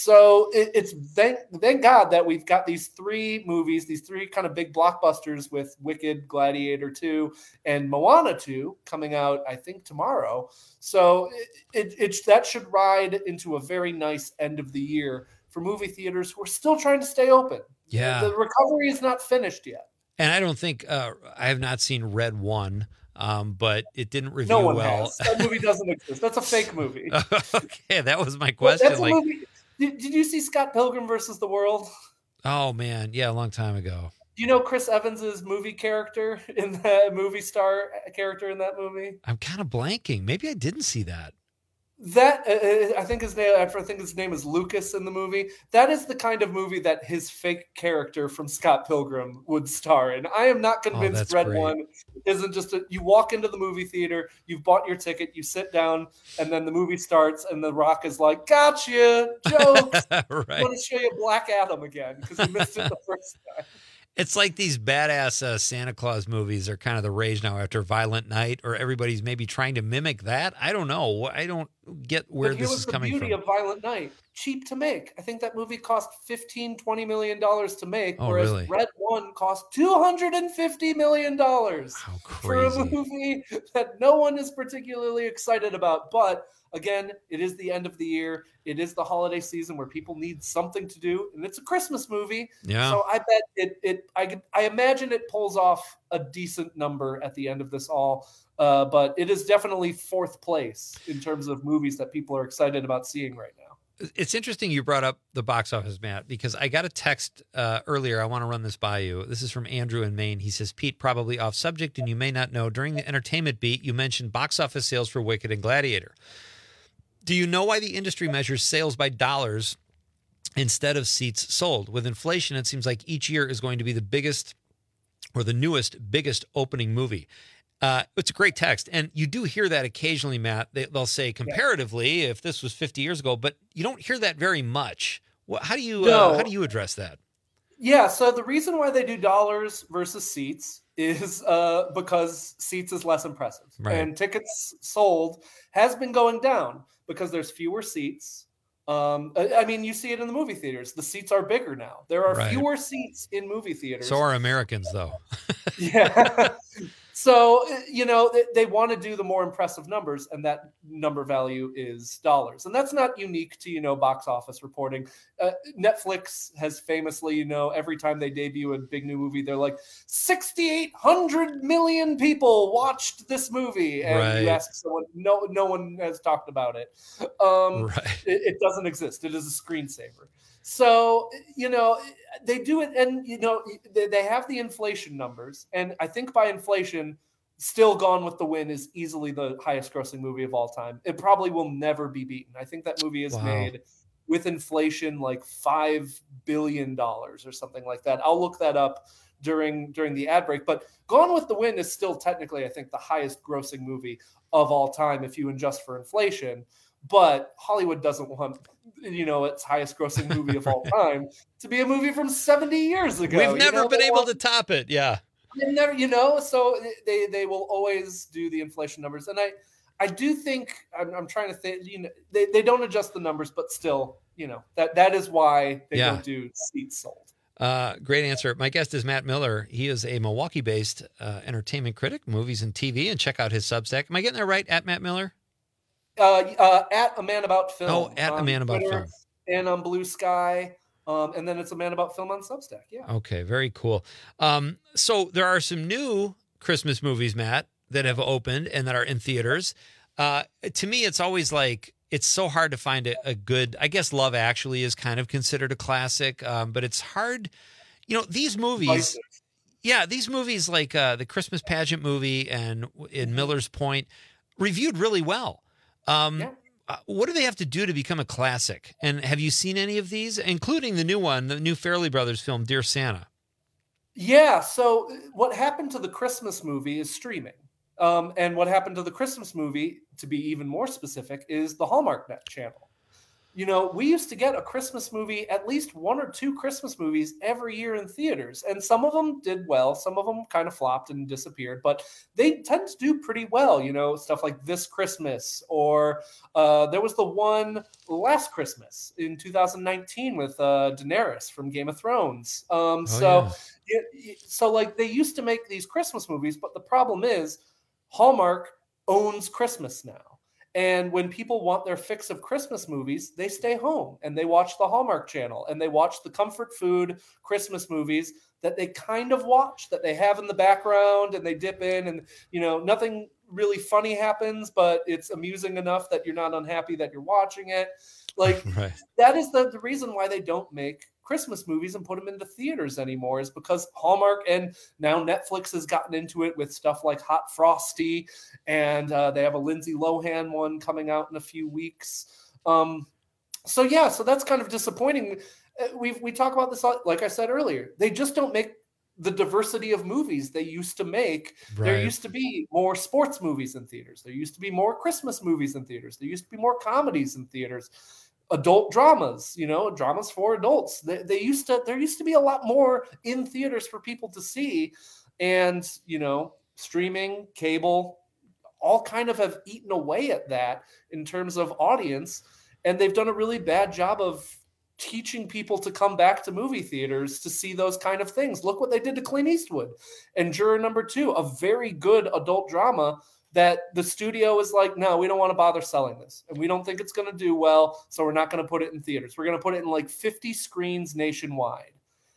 So it, it's thank, thank God that we've got these three movies, these three kind of big blockbusters with Wicked, Gladiator two, and Moana two coming out, I think, tomorrow. So it, it, it that should ride into a very nice end of the year for movie theaters who are still trying to stay open. Yeah. The recovery is not finished yet. And I don't think uh, I have not seen Red One, um, but it didn't review No one well. has. That movie doesn't exist. That's a fake movie. Okay, that was my Well, question. that's a Like, movie. Did, did you see Scott Pilgrim versus the World? oh man, yeah, a long time ago. Do you know Chris Evans's movie character in that movie star character in that movie? I'm kind of blanking. Maybe I didn't see that. That uh, I think his name. I think his name is Lucas in the movie. That is the kind of movie that his fake character from Scott Pilgrim would star in. I am not convinced Oh, that's Red great. One isn't just a. You walk into the movie theater, you've bought your ticket, you sit down, and then the movie starts, and The Rock is like, "Gotcha, jokes." I Right. want to show you Black Adam again because you missed it the first time. It's like these badass uh, Santa Claus movies are kind of the rage now after Violent Night, or everybody's maybe trying to mimic that. I don't know. I don't get where But here this was is the coming beauty from. of Violent Night. Cheap to make. I think that movie cost fifteen, twenty million dollars to make, Oh, whereas really? Red One cost two hundred fifty million dollars for a crazy. movie that no one is particularly excited about. But again, it is the end of the year. It is the holiday season where people need something to do, and it's a Christmas movie. Yeah. So I bet it. It. I. could- I imagine it pulls off a decent number at the end of this all. Uh, but it is definitely fourth place in terms of movies that people are excited about seeing right now. It's interesting you brought up the box office, Matt, because I got a text uh, earlier. I want to run this by you. This is from Andrew in Maine. He says, Pete, probably off subject, and you may not know, during the entertainment beat, you mentioned box office sales for Wicked and Gladiator. Do you know why the industry measures sales by dollars instead of seats sold? With inflation, it seems like each year is going to be the biggest or the newest, biggest opening movie. Uh, it's a great text. And you do hear that occasionally, Matt. They, they'll say comparatively, if this was fifty years ago, but you don't hear that very much. What, how do you No. uh, how do you address that? Yeah, so the reason why they do dollars versus seats is uh, because seats is less impressive. Right. And tickets sold has been going down because there's fewer seats. Um, I I mean, you see it in the movie theaters. The seats are bigger now. There are Right. fewer seats in movie theaters. So are Americans, though. Yeah. So, you know, they, they want to do the more impressive numbers, and that number value is dollars. And that's not unique to, you know, box office reporting. Uh, Netflix has famously, you know, every time they debut a big new movie, they're like, sixty-eight hundred million people watched this movie. And Right. you ask someone, no, no one has talked about it. Um, Right. it, it doesn't exist. It is a screensaver. So, you know, they do it, and, you know, they, they have the inflation numbers. And I think by inflation, Still Gone with the Wind is easily the highest grossing movie of all time. It probably will never be beaten. I think that movie has Wow. made, with inflation, like five billion dollars or something like that. I'll look that up during during the ad break. But Gone with the Wind is still technically, I think, the highest grossing movie of all time if you adjust for inflation. But Hollywood doesn't want, you know, its highest grossing movie of all time to be a movie from seventy years ago. We've you never know? been They able want- to top it. Yeah. they never, you know, so they they will always do the inflation numbers. And I I do think, I'm, I'm trying to think, you know, they, they don't adjust the numbers, but still, you know, that that is why they Yeah. don't do seats sold. Uh, great answer. My guest is Matt Miller. He is a Milwaukee-based uh, entertainment critic, movies and T V, and check out his Substack. Am I getting that right, at Matt Miller? Uh, uh, at A Man About Film. Oh, at A on Man About Twitter Film. And on Blue Sky. Um, and then it's a Man About Film on Substack. Yeah. Okay, very cool. Um, so there are some new Christmas movies, Matt, that have opened and that are in theaters. Uh, to me, it's always like, it's so hard to find a, a good, I guess Love Actually is kind of considered a classic, um, but it's hard. You know, these movies, yeah, these movies like uh, the Christmas Pageant movie and in Miller's Point reviewed really well. Um, yeah. uh, what do they have to do to become a classic? And have you seen any of these, including the new one, the new Farrelly Brothers film, Dear Santa? Yeah, so what happened to the Christmas movie is streaming. Um, and what happened to the Christmas movie, to be even more specific, is the Hallmark Net channel. You know, we used to get a Christmas movie, at least one or two Christmas movies every year in theaters. And some of them did well. Some of them kind of flopped and disappeared. But they tend to do pretty well, you know, stuff like This Christmas. Or uh, there was the one Last Christmas in two thousand nineteen with uh, Daenerys from Game of Thrones. Um, oh, so, yeah. it, so, like, they used to make these Christmas movies. But the problem is Hallmark owns Christmas now. And when people want their fix of Christmas movies, they stay home and they watch the Hallmark Channel and they watch the comfort food Christmas movies that they kind of watch, that they have in the background, and they dip in and, you know, nothing really funny happens, but it's amusing enough that you're not unhappy that you're watching it. Like, right. That is the, the reason why they don't make Christmas movies and put them into theaters anymore, is because Hallmark, and now Netflix has gotten into it with stuff like Hot Frosty, and uh, they have a Lindsay Lohan one coming out in a few weeks. Um, so yeah, so that's kind of disappointing. We we talk about this, like I said earlier, they just don't make the diversity of movies they used to make. Right. There used to be more sports movies in theaters. There used to be more Christmas movies in theaters. There used to be more comedies in theaters. Adult dramas, you know, dramas for adults. They, they used to, there used to be a lot more in theaters for people to see, and, you know, streaming, cable, all kind of have eaten away at that in terms of audience. And they've done a really bad job of teaching people to come back to movie theaters to see those kind of things. Look what they did to Clint Eastwood and Juror Number Two, a very good adult drama that the studio is like, no, we don't want to bother selling this. And we don't think it's going to do well, so we're not going to put it in theaters. We're going to put it in like fifty screens nationwide.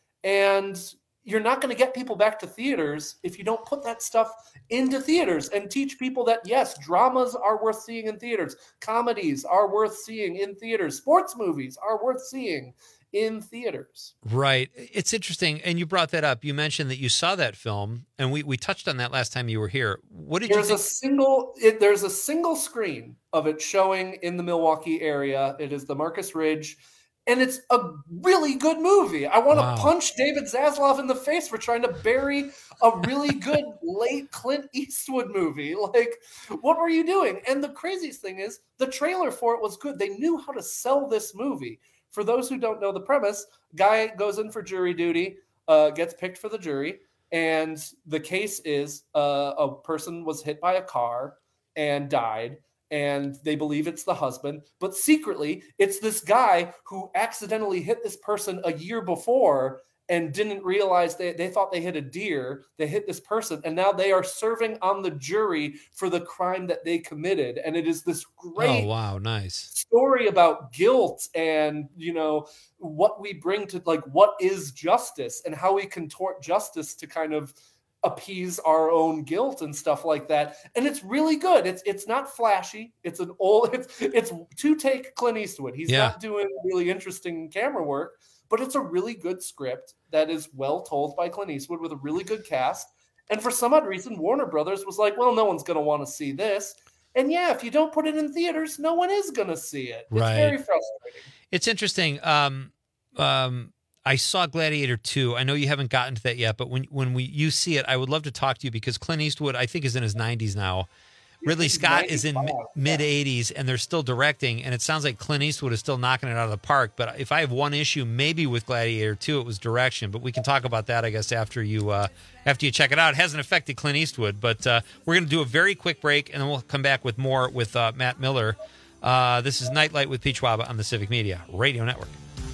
And you're not going to get people back to theaters if you don't put that stuff into theaters and teach people that, yes, dramas are worth seeing in theaters. Comedies are worth seeing in theaters. Sports movies are worth seeing in theaters. Right. It's interesting. And you brought that up. You mentioned that you saw that film, and we, we touched on that last time you were here. What did there's you think? a single it, there's a single screen of it showing in the Milwaukee area. It is the Marcus Ridge, and it's a really good movie. I want wow. to punch David Zaslav in the face for trying to bury a really good late Clint Eastwood movie. Like, what were you doing? And the craziest thing is the trailer for it was good. They knew how to sell this movie. For those who don't know the premise, guy goes in for jury duty, uh, gets picked for the jury, and the case is uh, a person was hit by a car and died, and they believe it's the husband, but secretly it's this guy who accidentally hit this person a year before and didn't realize they, they thought they hit a deer. They hit this person, and now they are serving on the jury for the crime that they committed. And it is this great oh, wow, nice story about guilt and, you know, what we bring to, like, what is justice and how we contort justice to kind of appease our own guilt and stuff like that. And it's really good. It's it's not flashy. It's an old, it's, it's to take Clint Eastwood. He's yeah. not doing really interesting camera work, but it's a really good script that is well told by Clint Eastwood with a really good cast. And for some odd reason, Warner Brothers was like, well, no one's going to want to see this. And yeah, if you don't put it in theaters, no one is going to see it. It's right. very frustrating. It's interesting. Um, um, I saw Gladiator two. I know you haven't gotten to that yet, but when when we you see it, I would love to talk to you, because Clint Eastwood, I think, is in his nineties now. Ridley Scott is in mid eighties, and they're still directing, and it sounds like Clint Eastwood is still knocking it out of the park. But if I have one issue, maybe with Gladiator two, it was direction. But we can talk about that, I guess, after you uh, after you check it out. It hasn't affected Clint Eastwood, but uh, we're going to do a very quick break, and then we'll come back with more with uh, Matt Miller. Uh, this is Nightlight with Pete Schwaba on the Civic Media Radio Network.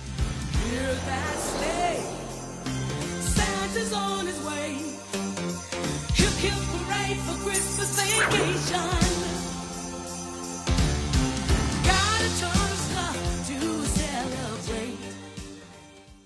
Hear that sleigh. Santa's on his way. Hip, hip, hooray for Christmas vacation. Got a ton of stuff to celebrate.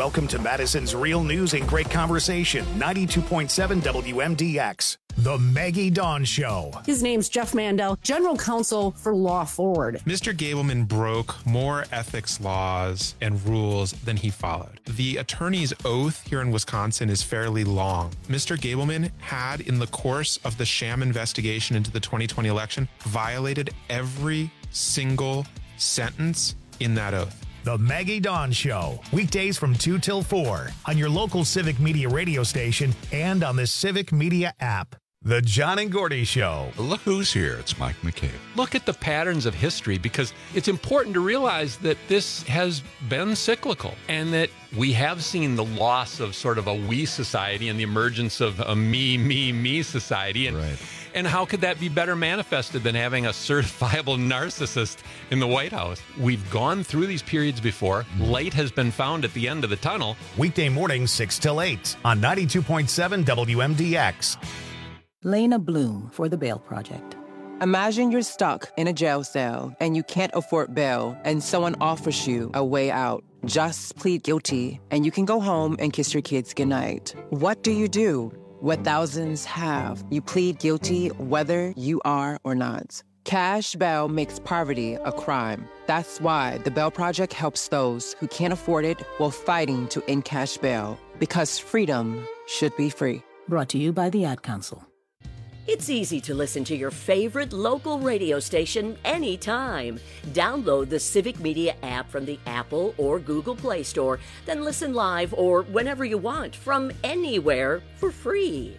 Welcome to Madison's Real News and Great Conversation, ninety-two point seven W M D X. The Maggie Dawn Show. His name's Jeff Mandel, General Counsel for Law Forward. Mister Gableman broke more ethics laws and rules than he followed. The attorney's oath here in Wisconsin is fairly long. Mister Gableman had, in the course of the sham investigation into the twenty twenty election, violated every single sentence in that oath. The Maggie Dawn Show, weekdays from two till four on your local Civic Media radio station and on the Civic Media app. The John and Gordy Show. Look who's here. It's Mike McCabe. Look at the patterns of history, because it's important to realize that this has been cyclical and that we have seen the loss of sort of a we society and the emergence of a me, me, me society. And, right. and how could that be better manifested than having a certifiable narcissist in the White House? We've gone through these periods before. Light has been found at the end of the tunnel. Weekday mornings, six till eight on ninety-two point seven W M D X. Lena Bloom for the Bail Project. Imagine you're stuck in a jail cell and you can't afford bail and someone offers you a way out. Just plead guilty and you can go home and kiss your kids goodnight. What do you do? What thousands have. You plead guilty whether you are or not. Cash bail makes poverty a crime. That's why the Bail Project helps those who can't afford it while fighting to end cash bail. Because freedom should be free. Brought to you by the Ad Council. It's easy to listen to your favorite local radio station anytime. Download the Civic Media app from the Apple or Google Play Store, then listen live or whenever you want from anywhere for free.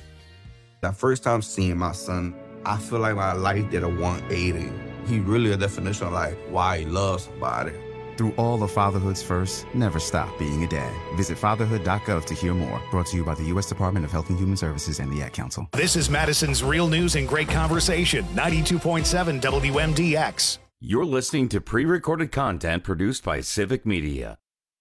That first time seeing my son, I feel like my life did a one eighty. He really a definition of like why he loves somebody. Through all of fatherhood's first, never stop being a dad. Visit fatherhood dot gov to hear more. Brought to you by the U S Department of Health and Human Services and the Ad Council. This is Madison's Real News and Great Conversation, ninety-two point seven W M D X. You're listening to pre-recorded content produced by Civic Media.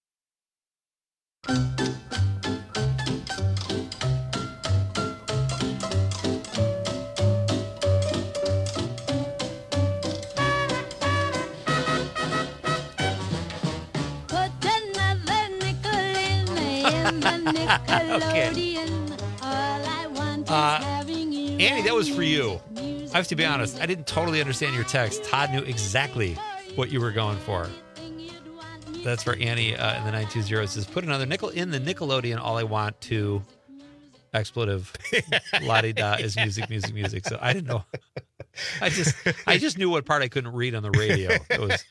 Okay. Uh, Annie, that was for you. I have to be honest, I didn't totally understand your text. Todd knew exactly what you were going for. That's for Annie uh, in the nine two zero. It says, put another nickel in the Nickelodeon. All I want to expletive la-di-da is music, music, music. So I didn't know. I just I just knew what part I couldn't read on the radio. It was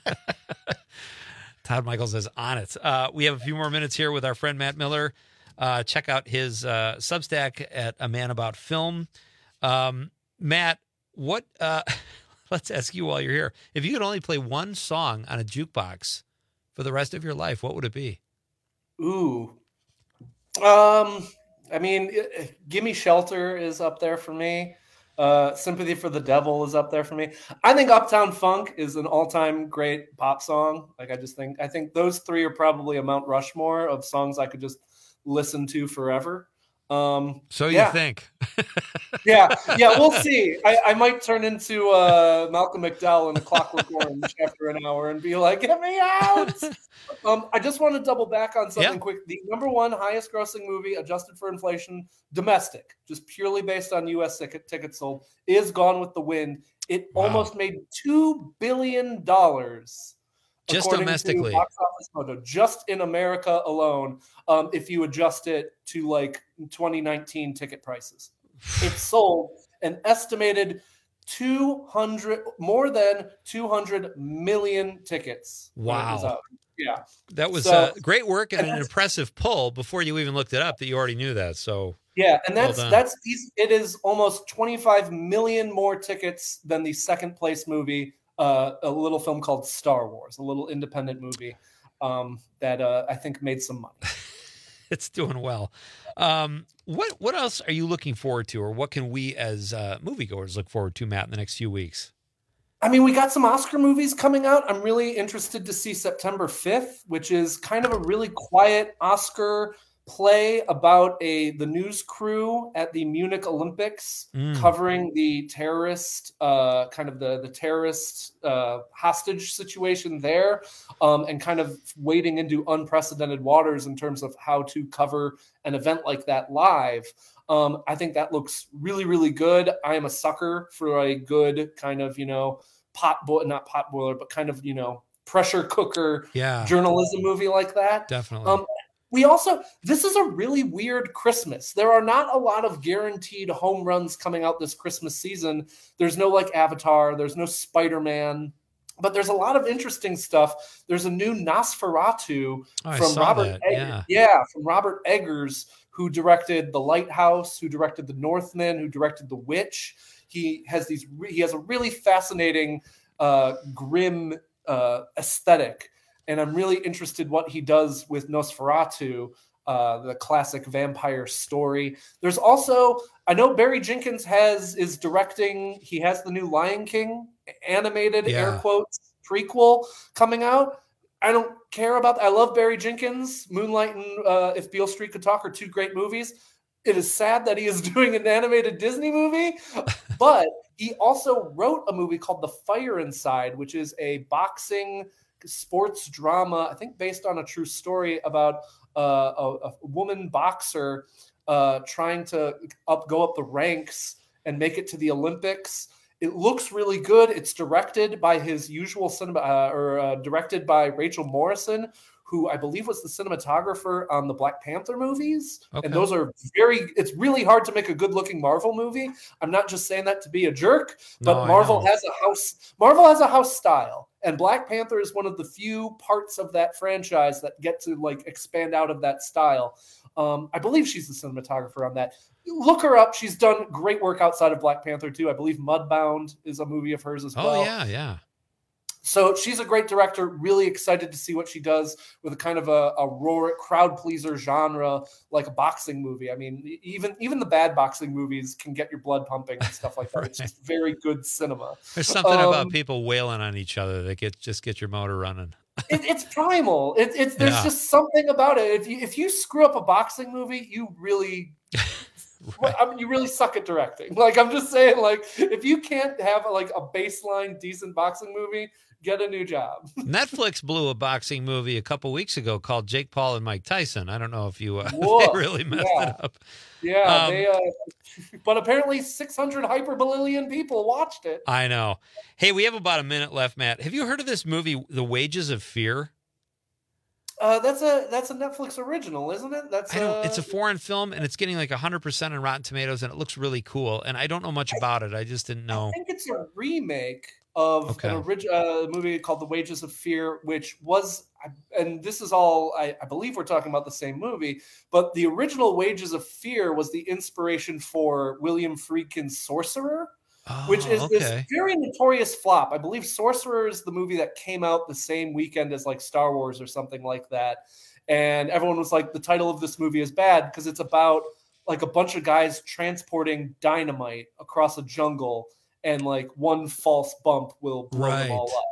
Todd Michaels is on it. Uh, we have a few more minutes here with our friend Matt Miller. Uh, check out his uh, Substack at A Man About Film. Um, Matt, what? Uh, let's ask you while you're here. If you could only play one song on a jukebox for the rest of your life, what would it be? Ooh. Um. I mean, Gimme Shelter is up there for me. Uh, Sympathy for the Devil is up there for me. I think Uptown Funk is an all-time great pop song. Like, I just think, I think those three are probably a Mount Rushmore of songs I could just listen to forever. Um, so you yeah. think? yeah, yeah, we'll see. I, I might turn into uh, Malcolm McDowell in A Clockwork Orange after an hour and be like, get me out! um, I just want to double back on something yeah. quick. The number one highest grossing movie, adjusted for inflation, domestic, just purely based on U S ticket, tickets sold, is Gone with the Wind. It wow. almost made two billion dollars. Just domestically. Box office photo, just in America alone, um, if you adjust it to like twenty nineteen ticket prices. It sold an estimated two hundred, more than two hundred million tickets. Wow. Yeah. That was so, uh, great work and, and an impressive pull before you even looked it up that you already knew that. So yeah, and that's well that's it is almost twenty-five million more tickets than the second place movie. Uh, a little film called Star Wars, a little independent movie um, that uh, I think made some money. It's doing well. Um, what what else are you looking forward to, or what can we as uh, moviegoers look forward to, Matt, in the next few weeks? I mean, we got some Oscar movies coming out. I'm really interested to see September fifth, which is kind of a really quiet Oscar play about a the news crew at the Munich Olympics Mm. covering the terrorist uh, kind of the the terrorist uh, hostage situation there, um, and kind of wading into unprecedented waters in terms of how to cover an event like that live. Um, I think that looks really, really good. I am a sucker for a good kind of, you know, pot boil, not pot boiler, but kind of, you know, pressure cooker Yeah. journalism movie like that. Definitely. Um, we also, this is a really weird Christmas. There are not a lot of guaranteed home runs coming out this Christmas season. There's no like Avatar, there's no Spider-Man, but there's a lot of interesting stuff. There's a new Nosferatu Oh, I from saw Robert that, Eggers. yeah. Yeah, from Robert Eggers, who directed The Lighthouse, who directed The Northman, who directed The Witch. He has these. Re- he has a really fascinating, uh, grim uh, aesthetic, and I'm really interested what he does with Nosferatu, uh, the classic vampire story. There's also, I know Barry Jenkins has is directing. He has the new Lion King animated air Yeah. quotes prequel coming out. I don't care about that. I love Barry Jenkins. Moonlight and uh, If Beale Street Could Talk are two great movies. It is sad that he is doing an animated Disney movie, but he also wrote a movie called The Fire Inside, which is a boxing sports drama, I think based on a true story about uh, a, a woman boxer uh, trying to up go up the ranks and make it to the Olympics. It looks really good. It's directed by his usual cinema, uh, or uh, directed by Rachel Morrison, who I believe was the cinematographer on the Black Panther movies. Okay. And those are very, it's really hard to make a good looking Marvel movie. I'm not just saying that to be a jerk, but No, I Marvel know. has a house, Marvel has a house style. And Black Panther is one of the few parts of that franchise that get to like expand out of that style. Um, I believe she's the cinematographer on that. Look her up. She's done great work outside of Black Panther too. I believe Mudbound is a movie of hers as Oh, well. yeah, yeah. So she's a great director. Really excited to see what she does with a kind of a, a roar, crowd pleaser genre, like a boxing movie. I mean, e- even even the bad boxing movies can get your blood pumping and stuff like that. It's just very good cinema. There's something Um, about people wailing on each other that get just get your motor running. it, it's primal. It, it's there's Yeah. just something about it. If you if you screw up a boxing movie, you really, well, I mean, you really suck at directing. Like I'm just saying, like if you can't have like a baseline decent boxing movie, get a new job. Netflix blew a boxing movie a couple weeks ago called Jake Paul and Mike Tyson. I don't know if you uh, Woof. they really messed Yeah. it up. Yeah, Um, they. Uh, but apparently, six hundred hyperbillion people watched it. I know. Hey, we have about a minute left, Matt. Have you heard of this movie, The Wages of Fear? Uh, that's a that's a Netflix original, isn't it? That's I don't. uh, It's a foreign film, and it's getting like one hundred percent on Rotten Tomatoes, and it looks really cool. And I don't know much about it. I just didn't know. I think it's a remake of Okay. an original uh, movie called The Wages of Fear, which was, and this is all, I, I believe we're talking about the same movie, but the original Wages of Fear was the inspiration for William Friedkin's Sorcerer, which is Oh, this okay. very notorious flop. I believe Sorcerer is the movie that came out the same weekend as like Star Wars or something like that. And everyone was like, the title of this movie is bad because it's about like a bunch of guys transporting dynamite across a jungle, and like one false bump will blow Right. them all up.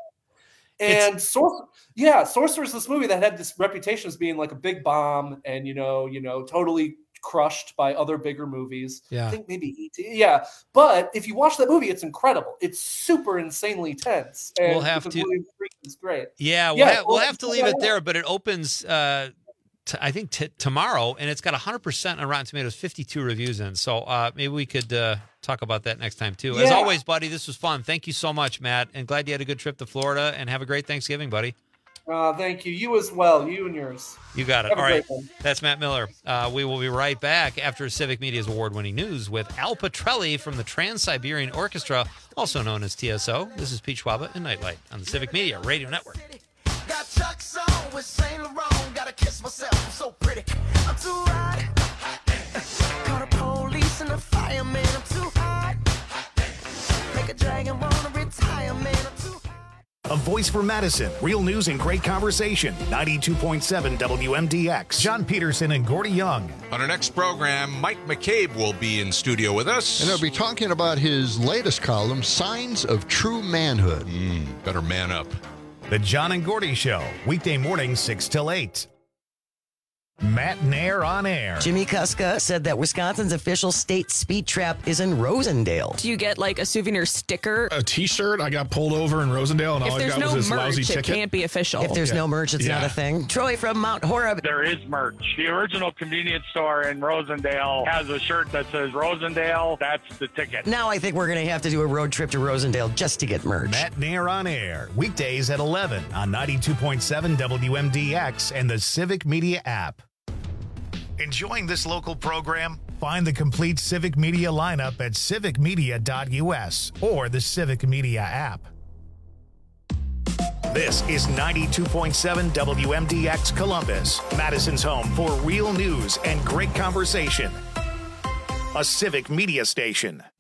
And Sorcerer, yeah, Sorcerer is this movie that had this reputation as being like a big bomb, and you know, you know, totally crushed by other bigger movies. Yeah. I think maybe E T. Yeah, but if you watch that movie, it's incredible. It's super insanely tense. And We'll have because to- William Friedkin's great. Yeah, we'll, Yeah, have, we'll well, have to check leave that it out. there, but it opens, uh, t- I think, t- tomorrow, and it's got one hundred percent on Rotten Tomatoes, fifty-two reviews in. So uh, maybe we could uh, talk about that next time, too. As Yeah. always, buddy, this was fun. Thank you so much, Matt, and glad you had a good trip to Florida, and have a great Thanksgiving, buddy. Uh, thank you. You as well. You and yours. You got it. Have a All right. great one. That's Matt Miller. Uh, we will be right back after Civic Media's award-winning news with Al Petrelli from the Trans-Siberian Orchestra, also known as T S O. This is Pete Schwaba and Nightlight on the Civic Media Radio Network. Got Chuck's on with Saint Laurent. Gotta kiss myself, I'm so pretty. I'm too hot. Call the police and the fireman. I'm too hot. Make a dragon wanna retire, man. I'm too hot. A voice for Madison. Real news and great conversation. ninety-two point seven W M D X. John Peterson and Gordy Young. On our next program, Mike McCabe will be in studio with us. And he'll be talking about his latest column, Signs of True Manhood. Mm, better man up. The John and Gordy Show. Weekday mornings, six till eight. Matt Nair on air. Jimmy Kuska said that Wisconsin's official state speed trap is in Rosendale. Do you get like a souvenir sticker? A t-shirt. I got pulled over in Rosendale and if all I got no was this merch, lousy it ticket. It can't be official. If there's yeah. no merch, it's yeah. not a thing. Troy from Mount Horeb. There is merch. The original convenience store in Rosendale has a shirt that says Rosendale. That's the ticket. Now I think we're going to have to do a road trip to Rosendale just to get merch. Matt Nair on air. Weekdays at eleven on ninety-two point seven W M D X and the Civic Media app. Enjoying this local program? Find the complete Civic Media lineup at civic media dot U S or the Civic Media app. This is ninety-two point seven W M D X Columbus, Madison's home for real news and great conversation. A Civic Media station.